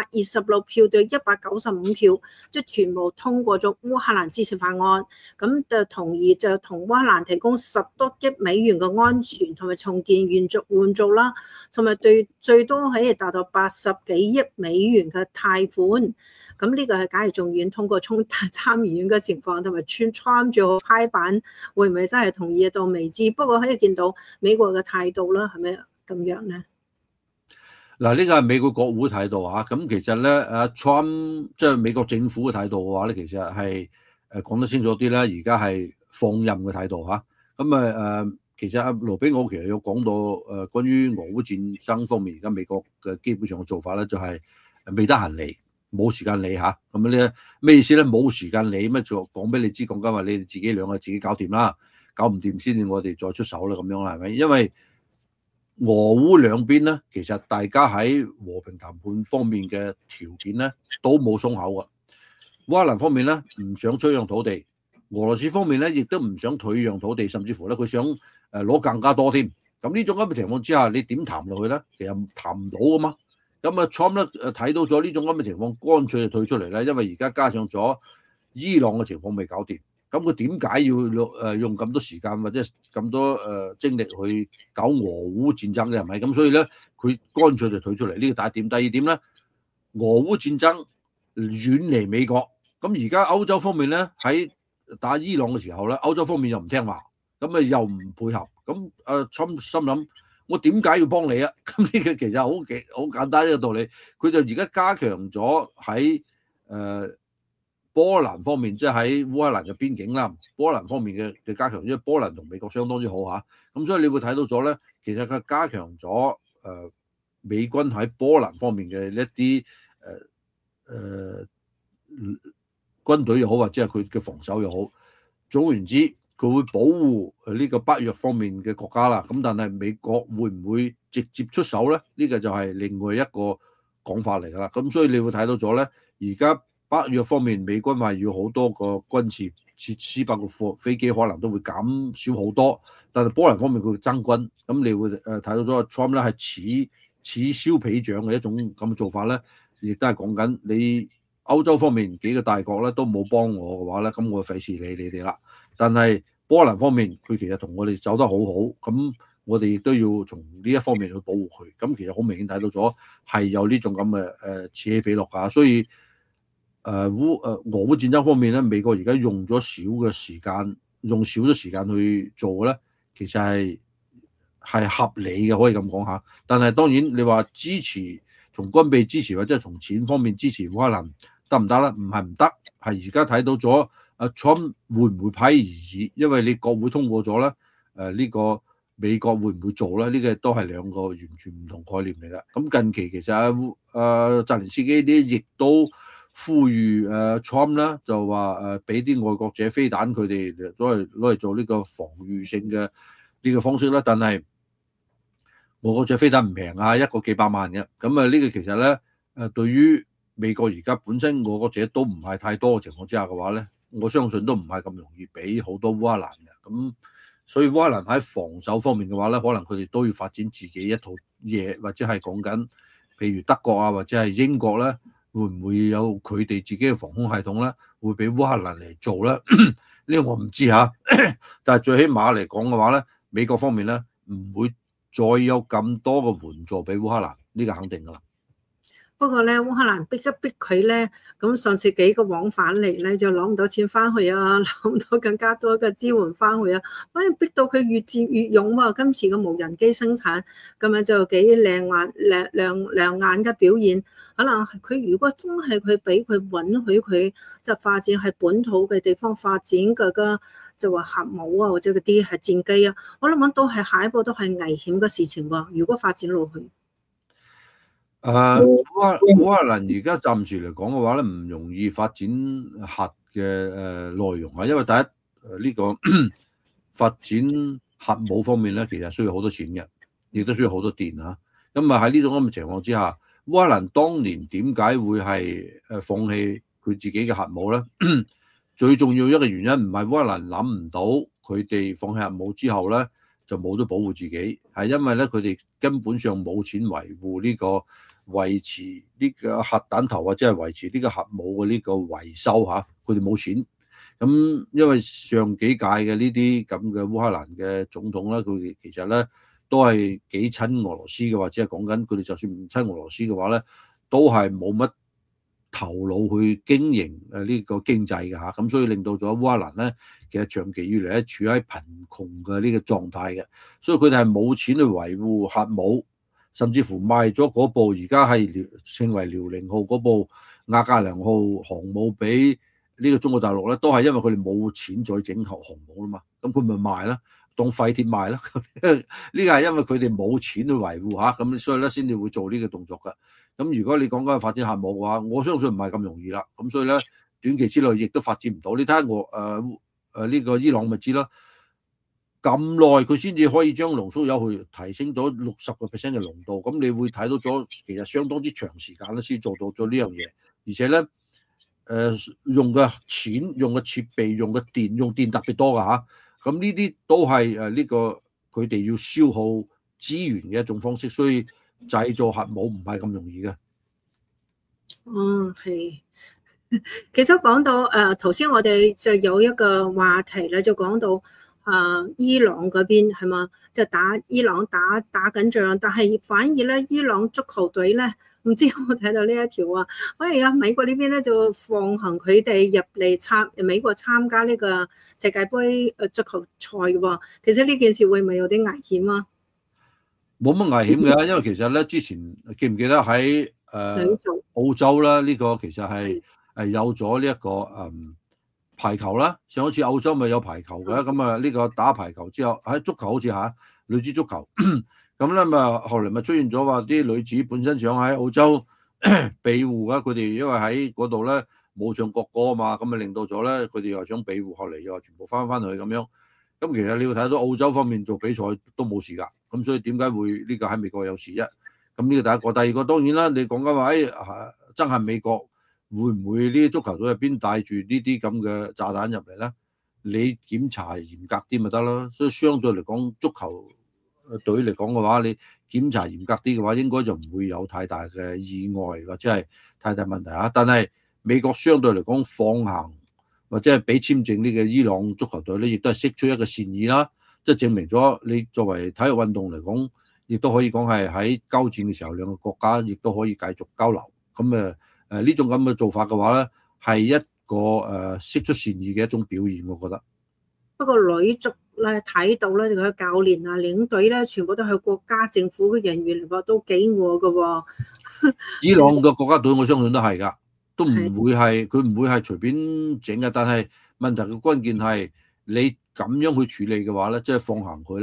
226票對195票，即係全部通過咗烏克蘭支持法案，咁就同意就同烏克蘭提供10多億美元嘅安全同埋重建援助啦，同埋對最多可以達到80幾億美元嘅貸款。咁呢個係假如眾議院通過參議院嘅情況，同埋Trump住拍板，會唔會真係同意到未知？不過可以見到美國嘅態度啦，係咪咁樣咧？ 嗱，呢個係美國國會態度啊。咁其實咧，Trump 即係美國政府嘅態度嘅話咧，其實係講得清楚啲啦。而家係放任嘅態度嚇。咁其實阿盧比奧其實有講到關於俄烏戰爭方面，而家美國嘅基本上嘅做法咧，就係未得閒理，冇時間理嚇。咁咧咩意思咧？冇時間理乜做？講俾你知，講緊話你哋自己兩個自己搞掂啦，搞唔掂先至我哋再出手啦，咁樣啦，係咪？因為俄烏兩邊咧，其實大家喺和平談判方面嘅條件咧都冇鬆口嘅。烏克蘭方面咧唔想出讓土地，俄羅斯方面咧亦都唔想退讓土地，甚至乎咧佢想攞更加多添。咁呢種咁嘅情況之下，你點談落去咧？其實談唔到噶嘛。咁Trump 咧睇到咗呢種咁嘅情況，乾脆就退出嚟咧，因為而家加上咗伊朗嘅情況未搞掂。咁佢點解要用咁多時間或者咁多精力去搞俄烏戰爭嘅？係咪咁？所以咧，佢乾脆就退出嚟。呢個第一點。第二點咧，俄烏戰爭遠離美國。咁而家歐洲方面咧喺打伊朗嘅時候咧，歐洲方面又唔聽話，咁又唔配合。咁Trump心諗，我點解要幫你啊？咁呢個其實好簡單一個道理。佢就而家加強咗喺波蘭方面，即係喺烏克蘭嘅邊境啦。波蘭方面嘅加強，因為波蘭同美國相當之好嚇。咁所以你會睇到咗咧，其實佢加強咗美軍喺波蘭方面嘅一啲軍隊又好，或者係佢嘅防守又好。總而言之，佢會保護呢個北約方面嘅國家啦。咁但係美國會唔會直接出手咧？呢個就係另外一個講法嚟㗎啦。咁所以你會睇到咗咧，而家北約方面美軍話要好多個軍事設施，包括飛機可能都會減少好多。但係波蘭方面佢會增軍，咁你會睇到咗 Trump 咧係此消彼長嘅一種咁嘅做法咧，亦都係講緊你歐洲方面幾個大國咧都冇幫我嘅話咧，咁我費事理你哋啦。但係波蘭方面佢其實同我哋走得好好，咁我哋亦都要從呢一方面去保護佢。咁其實好明顯睇到咗係有呢種咁嘅此起彼落㗎，所以俄烏戰爭方面咧，美國而家用咗少咗時間去做咧，其實係合理嘅，可以咁講下。但係當然你話支持從軍備支持或者係從錢方面支持烏克蘭得唔得咧？唔係唔得，係而家睇到咗Trump 會唔會批而已，因為你國會通過咗咧呢個美國會唔會做咧？呢個都係兩個完全唔同概念嚟㗎。咁近期其實澤連斯基啲亦都呼籲Trump 啦，就話俾啲愛國者飛彈佢哋攞嚟做呢個防禦性嘅呢個方式啦。但係愛國者飛彈唔平啊，一個幾百萬嘅。咁呢個其實咧對於美國而家本身愛國者都唔係太多嘅情況之下嘅話咧，我相信都唔係咁容易俾好多烏克蘭嘅。咁所以烏克蘭喺防守方面嘅話咧，可能佢哋都要發展自己一套嘢，或者係講緊譬如德國啊，或者係英國咧，會唔會有佢哋自己嘅防空系統咧，會俾烏克蘭嚟做咧？呢個我唔知嚇，但係最起碼嚟講嘅話咧，美國方面咧唔會再有咁多嘅援助俾烏克蘭，呢個肯定㗎啦。 不過咧，烏克蘭逼一逼佢咧，咁上次幾個往返嚟咧，就攞唔到錢翻去啊，攞唔到更加多嘅支援翻去啊，反而逼到佢越戰越勇喎。今次嘅無人機生產咁樣就幾亮眼嘅表現。可能佢如果真係佢俾佢允許佢就發展喺本土嘅地方發展嘅就話核武啊，或者嗰啲係戰機啊，我諗都係下一步都係危險嘅事情喎。如果發展落去。 烏克蘭而家暫時嚟講嘅話咧，唔容易發展核嘅內容啊，因為第一呢個發展核武方面咧，其實需要好多錢嘅，亦都需要好多電嚇。咁喺呢種咁嘅情況之下，烏克蘭當年點解會係放棄佢自己嘅核武咧？最重要一個原因唔係烏克蘭諗唔到佢哋放棄核武之後咧就冇咗保護自己，係因為咧佢哋根本上冇錢維護呢個。維持呢個核彈頭或者係維持呢個核武嘅呢個維修嚇，佢哋冇錢。咁因為上幾屆嘅呢啲咁嘅烏克蘭嘅總統咧，佢哋其實咧都係幾親俄羅斯嘅，或者係講緊佢哋就算唔親俄羅斯嘅話咧，都係冇乜頭腦去經營呢個經濟嘅嚇。咁所以令到咗烏克蘭咧，其實長期以嚟咧處喺貧窮嘅呢個狀態嘅，所以佢哋係冇錢去維護核武。甚至乎賣咗嗰部而家係稱為遼寧號嗰部亞格良號航母俾呢個中國大陸咧，都係因為佢哋冇錢再整航母啦嘛，咁佢咪賣啦，當廢鐵賣啦。呢個係因為佢哋冇錢去維護嚇，咁所以咧先至會做呢個動作㗎。咁如果你講緊發展核武嘅話，我相信唔係咁容易啦。咁所以咧短期之內亦都發展唔到。你睇下我呢個伊朗咪知啦。咁耐佢先至可以將濃縮鈾去提升到60% 嘅濃度，咁你會睇到咗其實相當之長時間咧先做到咗呢樣嘢，而且咧用嘅錢、用嘅設備、用嘅電、用電特別多㗎嚇，咁呢啲都係呢個佢哋要消耗資源嘅一種方式，所以製造核武唔係咁容易嘅。 係。其實講到頭先我哋就有一個話題咧，就講到。伊朗嗰邊係嘛，就伊朗打緊仗，但係反而咧，伊朗足球隊咧，唔知有冇睇到呢一條啊？反而美國呢邊咧就放行佢哋入嚟美國參加呢個世界盃足球賽嘅喎。其實呢件事會唔會有啲危險啊？ 冇乜危險嘅，因為其實咧之前記唔記得喺澳洲啦？呢個其實係有咗呢一個排球啦，上一次澳洲咪有排球嘅，咁呢個打排球之後喺足球好似女子足球，咁咧咪後嚟咪出現咗話啲女子本身想喺澳洲庇護嘅，佢哋因為喺嗰度咧冇唱國歌啊嘛，咁咪令到咗咧佢哋又想庇護，後嚟又話全部翻去咁樣。咁其實你要睇到澳洲方面做比賽都冇事㗎，咁所以點解會呢個喺美國有事啫？咁呢個第一個，第二個當然啦，你講緊話憎恨美國。會唔會呢啲足球隊入邊帶住呢啲咁嘅炸彈入嚟咧？你檢查嚴格啲咪得咯？所以相對嚟講，足球隊嚟講嘅話，你檢查嚴格啲嘅話，應該就唔會有太大嘅意外或者係太大問題啊。但係美國相對嚟講放行或者係俾簽證呢個伊朗足球隊咧，亦都係釋出一個善意啦，即係證明咗你作為體育運動嚟講，亦都可以講係喺交戰嘅時候，兩個國家亦都可以繼續交流。咁呢種咁嘅做法嘅話咧，係一個釋出善意嘅一種表現，我覺得。 不過女足咧睇到咧，佢教練啊、領隊咧，全部都係國家政府嘅人員嚟喎，都幾惡嘅喎。 伊朗嘅國家隊我相信都係㗎，都唔會係佢唔會係隨便整嘅。但係問題嘅關鍵係你咁樣去處理嘅話咧，即係放行佢咧，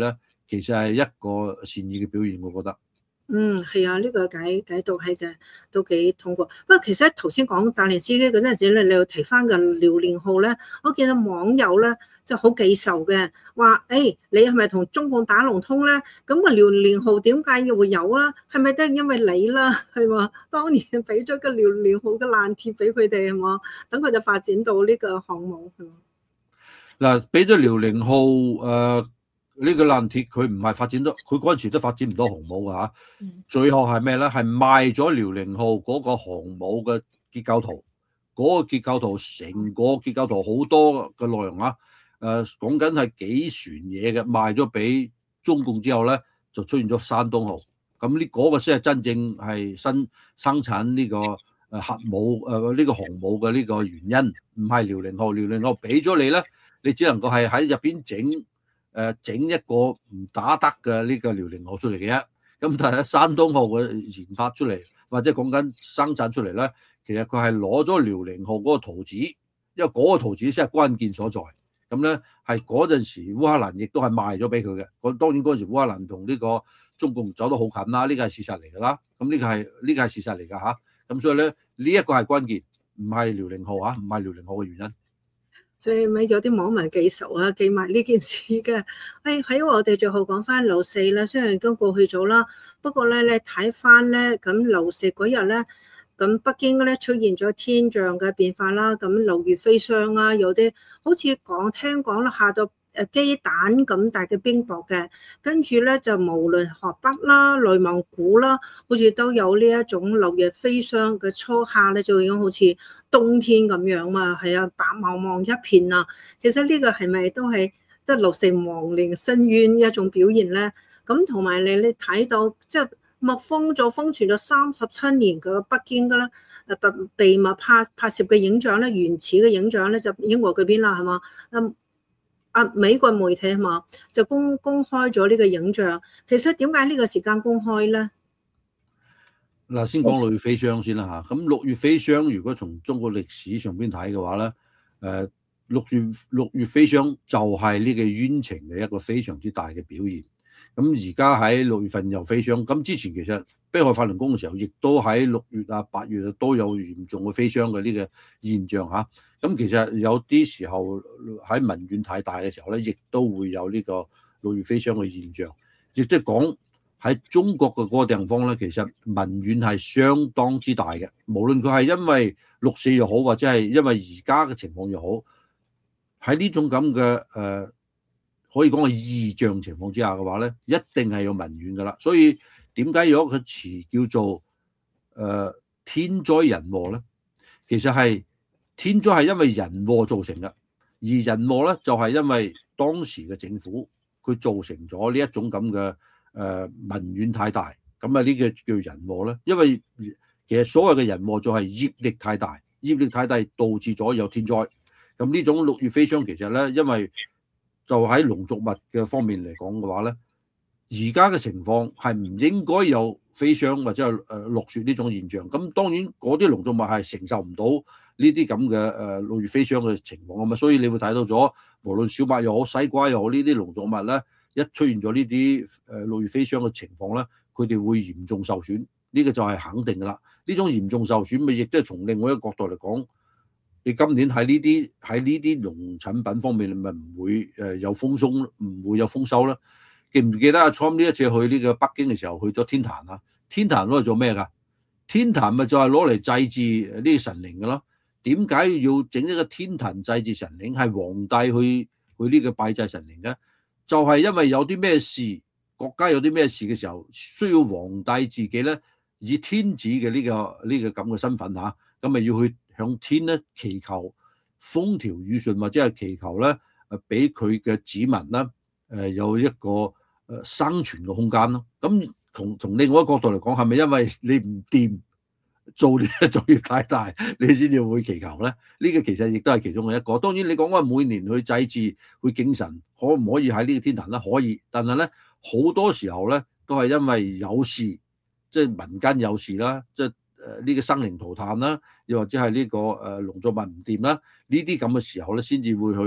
其實係一個善意嘅表現，我覺得。 係啊，呢個解讀係嘅，都幾通過。不過其實頭先講澤連斯基嗰陣時咧，你又提翻個遼寧號咧，我見到網友咧就好記仇嘅，話你係咪同中共打龍通咧？咁個遼寧號點解要會有啦？係咪都係因為你啦？係嘛？當年俾咗個遼寧號嘅爛鐵俾佢哋係嘛？等佢就發展到呢個項目係嘛？ 嗱，俾咗遼寧號呢個爛鐵，佢唔係發展到，佢嗰陣時都發展唔到航母㗎嚇。最後係咩咧？係賣咗遼寧號嗰個航母嘅結構圖，嗰個結構圖成個結構圖好多嘅內容啊。講緊係幾船嘢嘅，賣咗俾中共之後咧，就出現咗山東號。咁呢嗰個先係真正係生產呢個核武呢個航母嘅呢個原因，唔係遼寧號。遼寧號俾咗你咧，你只能夠係喺入邊整一個唔打得嘅呢個遼寧號出嚟嘅啫。咁但係山東號嘅研發出嚟，或者講緊生產出嚟咧，其實佢係攞咗遼寧號嗰個圖紙，因為嗰個圖紙先係關鍵所在。咁咧係嗰陣時烏克蘭亦都係賣咗俾佢嘅。當然嗰陣時烏克蘭同呢個中共走得好近啦，呢個係事實嚟㗎啦。咁呢個係事實嚟㗎嚇。咁所以咧呢一個係關鍵，唔係遼寧號嚇，唔係遼寧號嘅原因。 所以咪有啲網民記仇啊，記埋呢件事嘅。喺我哋最後講翻六四咧，雖然已經過去咗啦，不過咧你睇翻咧，咁六四嗰日咧，咁北京咧出現咗天象嘅變化啦，咁六月飛霜啊，有啲好似聽講啦，下到雞蛋咁大嘅冰雹嘅，跟住咧就無論河北啦、內蒙古啦，好似都有呢一種六月飛霜嘅初夏咧，就已經好似冬天咁樣嘛，係啊，白茫茫一片啊。其實呢個係咪都係即係六四亡靈申冤一種表現咧？咁同埋你睇到即係密封咗、封存咗37年嘅北京嘅啦，秘密拍攝嘅影像咧，原始嘅影像咧就英國嗰邊啦，係嘛？美國媒體係嘛，就公開咗呢個影像。其實點解呢個時間公開咧？ 嗱，先講六月飛霜先啦嚇。咁六月飛霜，如果從中國歷史上邊睇嘅話咧，六月飛霜就係呢個冤情嘅一個非常之大嘅表現。咁而家喺6月份又飛霜，咁之前其實北海法輪功嘅時候，亦都喺6月啊、8月都有嚴重嘅飛霜嘅呢個現象嚇。咁其實有啲時候喺民怨太大嘅時候咧，亦都會有呢個6月飛霜嘅現象。亦即係講喺中國嘅嗰個地方咧，其實民怨係相當之大嘅。無論佢係因為六四又好，或者係因為而家嘅情況又好，喺呢種咁嘅可以講係異象情況之下嘅話咧，一定係有民怨噶啦。所以點解有一個詞叫做天災人禍咧？其實係天災係因為人禍造成嘅，而人禍咧就係因為當時嘅政府佢造成咗呢一種咁嘅民怨太大，咁啊呢個叫人禍咧。因為其實所謂嘅人禍就係業力太大，業力太大導致咗有天災。咁呢種6月飛霜其實咧，因為就喺農作物嘅方面嚟講嘅話咧，而家嘅情況係唔應該有飛霜或者係落雪呢種現象。咁當然嗰啲農作物係承受唔到呢啲咁嘅6月飛霜嘅情況啊嘛，所以你會睇到咗，無論小麥又好、西瓜又好，呢啲農作物咧，一出現咗呢啲6月飛霜嘅情況咧，佢哋會嚴重受損。呢個就係肯定噶啦。呢種嚴重受損咪亦都係從另外一個角度嚟講。你今年喺呢啲農產品方面，你咪唔會有豐收，唔會有豐收啦。記唔記得阿 Trump 呢一次去呢個北京嘅時候，去咗天壇啊？天壇攞嚟做咩㗎？天壇咪就係攞嚟祭祀呢個神靈㗎咯。點解要整一個天壇祭祀神靈？係皇帝去呢個拜祭神靈嘅？就係因為有啲咩事，國家有啲咩事嘅時候，需要皇帝自己咧以天子嘅呢個咁嘅身份嚇，咁咪要去向天咧祈求風調雨順，或者係祈求咧俾佢嘅子民咧有一個生存嘅空間咯。咁從另外一個角度嚟講，係咪因為你唔掂做呢個作業太大，你先至會祈求咧？呢個其實亦都係其中嘅一個。當然你講話每年去祭祀去敬神，可唔可以喺呢個天壇咧？可以，但係咧好多時候咧都係因為有事，即係民間有事啦，即係呢個生靈塗炭啦，又或者係呢個農作物唔掂啦，呢啲咁嘅時候咧，先至會去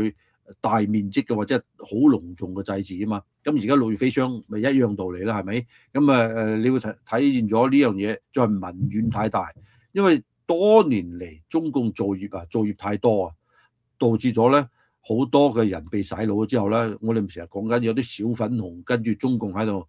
大面積嘅或者好隆重嘅祭祀啊嘛。咁而家六月飛霜咪一樣道理啦，係咪？咁你會體現咗呢樣嘢，就係民怨太大，因為多年嚟中共造業太多啊，導致咗咧好多嘅人被洗腦咗之後咧，我哋成日講緊有啲小粉紅跟住中共喺度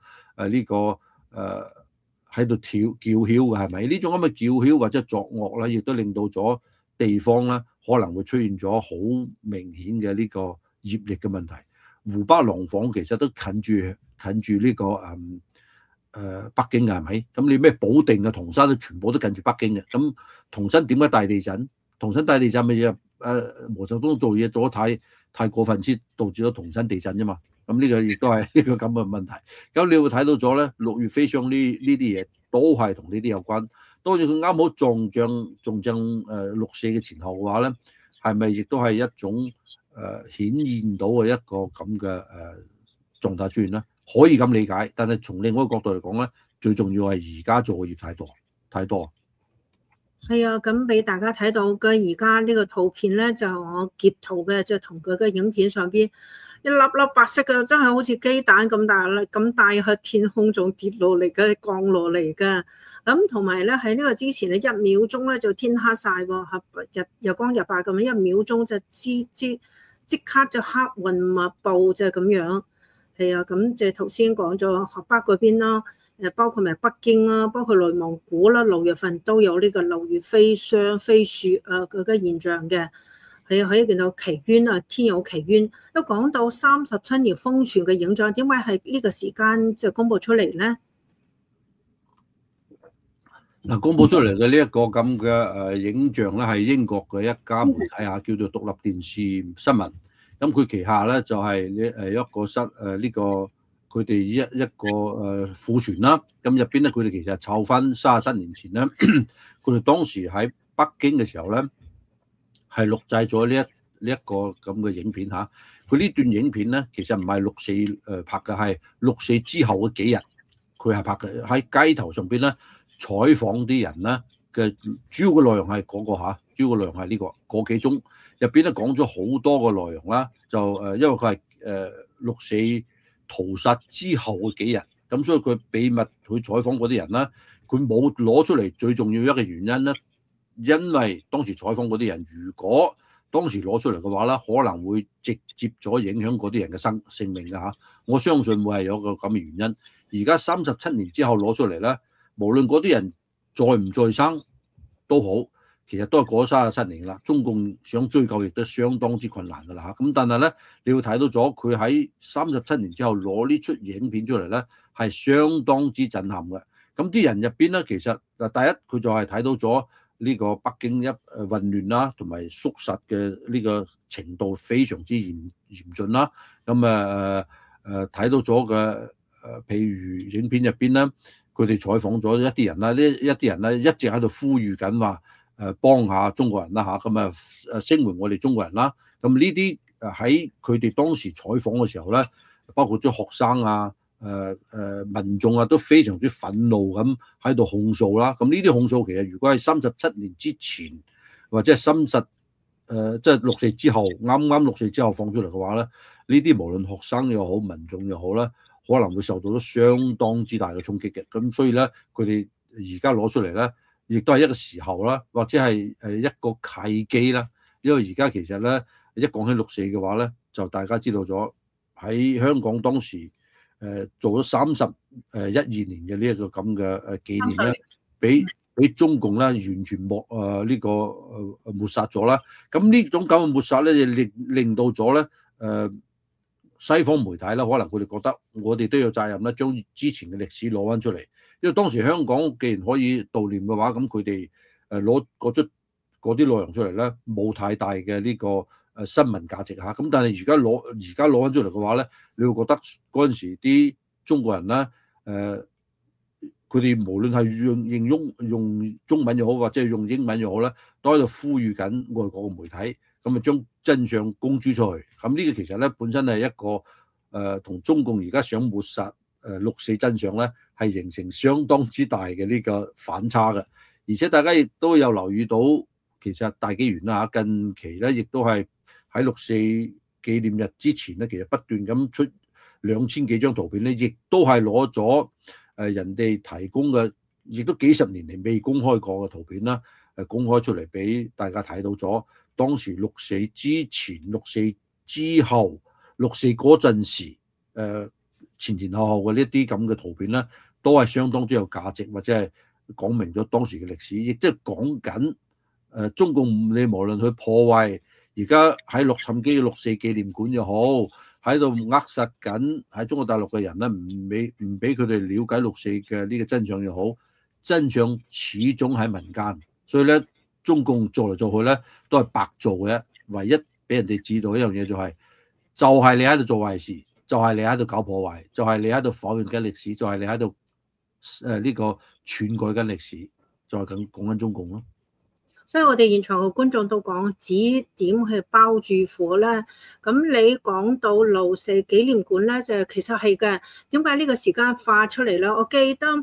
喺度叫囂嘅，係咪？呢種咁嘅叫囂或者作惡咧，亦都令到咗地方咧可能會出現咗好明顯嘅呢個業力嘅問題。湖北廊坊其實都近住呢個北京嘅，係咪？咁你咩保定啊、銅山都全部都近住北京嘅。咁銅山點解大地震？銅山大地震咪毛澤東做嘢做得太過分先導致咗銅山地震啫嘛。咁呢個亦都係一個咁嘅問題。咁你會睇到咗咧，六月飛霜呢啲嘢都係同呢啲有關。當然佢啱好撞正6.4嘅前後嘅話咧，係咪亦都係一種顯現到嘅一個咁嘅狀態出現咧？可以咁理解，但係從另外一個角度嚟講咧，最重要係而家做嘅業太多。 係啊，咁俾大家睇到嘅而家呢個圖片咧，就我截圖嘅，就同佢嘅影片上邊一粒粒白色嘅，真係好似雞蛋咁大啦，咁大喺天空中跌落嚟嘅，降落嚟嘅。咁同埋咧喺呢個之前咧，1秒鐘咧就天黑晒喎，日光日白咁樣，1秒鐘就即刻就黑雲密布就咁樣。係啊，咁就頭先講咗河北嗰邊啦，包括埋北京啦，包括內蒙古啦，6月份都有呢個六月飛霜飛雪嗰個現象嘅。係啊，可以見到奇冤啊，天有奇冤。一講到37年封存嘅影像，點解係呢個時間就公佈出嚟咧？ 嗱，公佈出嚟嘅呢一個咁嘅影像咧，係英國嘅一家媒體下叫做獨立電視新聞。咁佢旗下咧就係一個呢個佢哋一個庫存啦。咁入邊咧，佢哋其實湊翻37年前咧，佢哋當時喺北京嘅時候咧，係錄製咗呢一個咁嘅影片嚇。佢呢段影片咧，其實唔係6.4拍嘅，係6.4之後嘅幾日，佢係拍嘅喺街頭上邊咧採訪啲人咧嘅主要嘅內容係嗰個嚇，主要嘅內容係呢個幾鐘。入邊咧講咗好多個內容啦，就因為佢係6.4屠殺之後嘅幾日，咁所以佢秘密去採訪嗰啲人啦，佢冇攞出嚟最重要一個原因咧，因為當時採訪嗰啲人，如果當時攞出嚟嘅話咧，可能會直接咗影響嗰啲人嘅性命嘅嚇。我相信會係有個咁嘅原因。而家37年之後攞出嚟咧，無論嗰啲人再唔再生都好。其實都係過咗37年啦，中共想追究亦都相當之困難㗎啦嚇。咁但係咧，你會睇到咗佢喺37年之後攞呢出影片出嚟咧，係相當之震撼嘅。咁啲人入邊咧，其實第一佢就係睇到咗呢個北京混亂啦，同埋肅實嘅呢個程度非常之嚴峻啦。咁睇到咗嘅譬如影片入邊咧，佢哋採訪咗一啲人啦，一啲人咧一直喺度呼籲緊話，幫下中國人啦嚇，咁聲援我哋中國人啦。咁呢啲喺佢哋當時採訪嘅時候咧，包括咗學生啊、民眾啊，都非常之憤怒咁喺度控訴啦。咁呢啲控訴其實如果係37年之前或者係即係6.4之後，啱6.4之後放出嚟嘅話咧，呢啲無論學生又好、民眾又好咧，可能會受到咗相當之大嘅衝擊嘅。咁所以咧，佢哋而家攞出嚟咧，亦都係一個時候啦，或者係一個契機啦。因為而家其實咧，一講起6.4嘅話咧，就大家知道咗喺香港當時做咗31、2年嘅呢一個咁嘅紀念咧，俾中共咧完全抹殺咗啦。咁呢種咁嘅抹殺咧，令到咗咧西方媒體啦，可能佢哋覺得我哋都有責任咧，將之前嘅歷史攞翻出嚟。因為當時香港既然可以悼念嘅話，咁佢哋攞嗰啲內容出嚟咧，冇太大嘅呢個新聞價值嚇。咁但係而家攞翻出嚟嘅話咧，你會覺得嗰陣時啲中國人咧，佢哋無論係用中文又好，或者係用英文又好咧，都喺度呼籲緊外國嘅媒體，咁啊將真相公諸出去。咁呢個其實咧本身係一個同中共而家想抹殺6.4真相咧，係形成相當之大嘅呢個反差嘅。而且大家亦都有留意到，其實大紀元啦嚇，近期咧亦都係喺6.4 紀念日之前咧，其實不斷咁出2000幾張圖片咧，亦都係攞咗人哋提供嘅，亦都幾十年嚟未公開過嘅圖片啦，公開出嚟俾大家睇到咗。當時六四之前、六四之後、六四嗰陣時，前前後後嘅呢啲咁嘅圖片咧，都係相當之有價值，或者係講明咗當時嘅歷史，亦即係講緊中共你無論去破壞，而家喺洛杉磯嘅六四紀念館又好，喺度扼殺緊喺中國大陸嘅人咧，唔俾佢哋了解六四嘅呢個真相又好，真相始終喺民間，所以咧中共做嚟做去咧都係白做嘅，唯一俾人哋知道一樣嘢就係你喺度做壞事，就係你喺度搞破壞，就係你喺度否認緊歷史，就係你喺度呢個篡改緊歷史，就係咁講緊中共咯。 所以我哋現場嘅觀眾都講指點去包住火咧。咁你講到六四紀念館咧，就其實係嘅。點解呢個時間化出嚟咧？我記得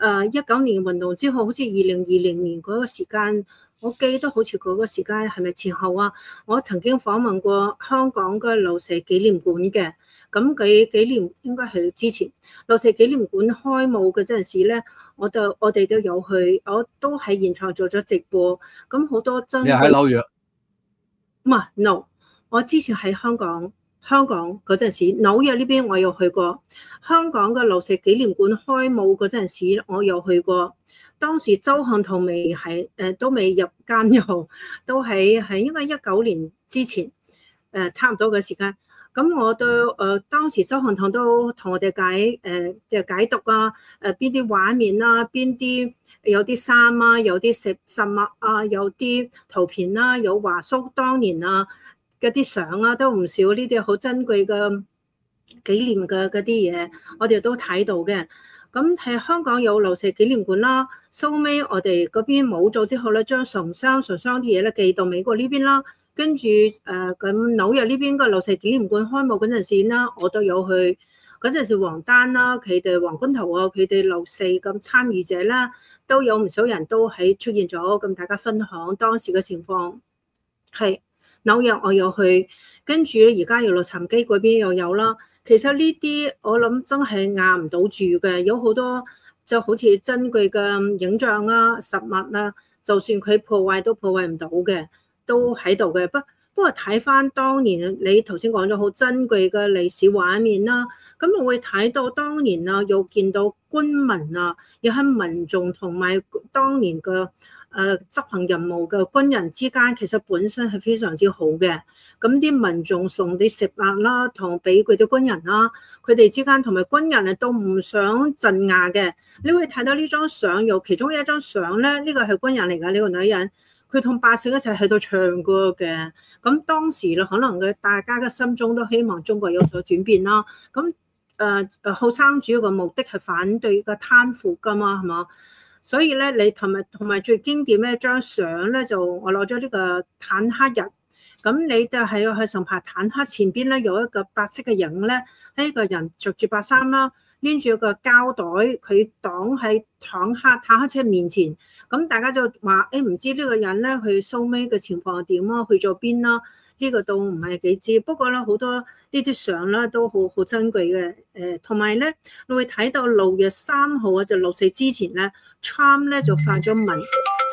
19年運動之後，好似2020年嗰個時間，我記得好似嗰個時間係咪前後啊？我曾經訪問過香港嘅六四紀念館嘅。咁佢紀念應該係之前六四紀念館開幕嘅陣時咧，我哋都有去，我都喺現場做咗直播。咁好多真， 你喺紐約？ 唔係 no， 我之前喺香港嗰陣時，紐約呢邊我有去過。香港嘅六四紀念館開幕嗰陣時，我有去過。當時周幸彤都未入監獄，都喺應該19年之前，差唔多嘅時間。咁我都當時周幸彤都同我哋解讀啊，邊啲畫面啊，邊啲有啲衫啊，有啲實物啊，有啲圖片啊，有華叔當年啊嗰啲相啊，都唔少呢啲好珍貴嘅紀念嘅嗰啲嘢，我哋都睇到嘅。咁喺香港有六四紀念館啦，收尾我哋嗰邊冇咗之後咧，將崇商啲嘢咧寄到美國呢邊啦。跟住咁紐約呢邊個六四紀念館開幕嗰陣時啦，我都有去。嗰陣時黃丹啦，佢哋黃君濤啊，佢哋六四咁參與者啦，都有唔少人都喺出現咗，咁大家分享當時嘅情況。係紐約我有去，跟住而家又洛杉磯嗰邊又有啦。其實呢啲我諗真係壓唔到住嘅，有好多就好似珍貴嘅影像啊、實物啊，就算佢破壞都破壞唔到嘅。都喺度嘅，不過睇翻當年你頭先講咗好珍貴嘅歷史畫面啦，咁我會睇到當年啊，又見到軍民啊，又喺民眾同埋當年嘅執行任務嘅軍人之間，其實本身係非常之好嘅。咁啲民眾送啲食物啦，同俾佢啲軍人啦，佢哋之間同埋軍人啊都唔想鎮壓嘅。你會睇到呢張相，有其中一張相咧，呢個係軍人嚟㗎，呢個女人。佢同百姓一齊喺度唱歌嘅，咁當時咧可能嘅大家嘅心中都希望中國有所轉變啦。咁後生主要嘅目的係反對個貪腐㗎嘛，係嘛？所以咧，你同埋最經典咧張相咧，就我攞咗呢個坦克日。咁你就喺成排坦克前邊咧，有一個白色嘅影咧，呢個人着住白衫啦，拎住個膠袋，佢擋喺坦克車面前。咁大家就話唔知呢個人咧，佢收尾嘅情況係點啊？去咗邊啦？呢個都唔係幾知。不過咧，好多呢啲相咧都好珍貴嘅。同埋咧，你會睇到6月3號啊，就六四之前咧 ，Trump 咧就發咗文，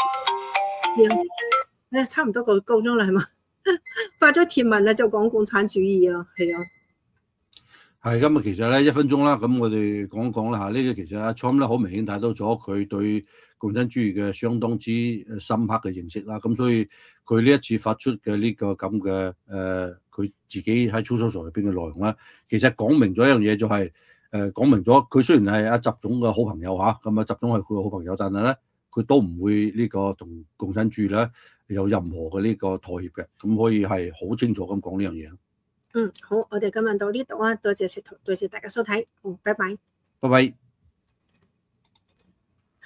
差唔多個高中啦，係嘛？發咗貼文咧就講共產主義啊，係啊。 係咁啊，其實咧1分鐘啦，咁我哋講講啦嚇。呢個其實阿 Trump 咧好明顯睇到咗佢對共產主義嘅相當之深刻嘅認識啦。咁所以佢呢一次發出嘅呢個咁嘅佢自己喺 Social 入邊嘅內容啦，其實講明咗一樣嘢，就係講明咗佢雖然係阿習總嘅好朋友嚇，咁啊習總係佢嘅好朋友，但係咧佢都唔會呢個同共產主義咧有任何嘅呢個妥協嘅。咁可以係好清楚咁講呢樣嘢。 好，我哋今日到呢度啊，多謝大家收睇，拜拜。 拜拜。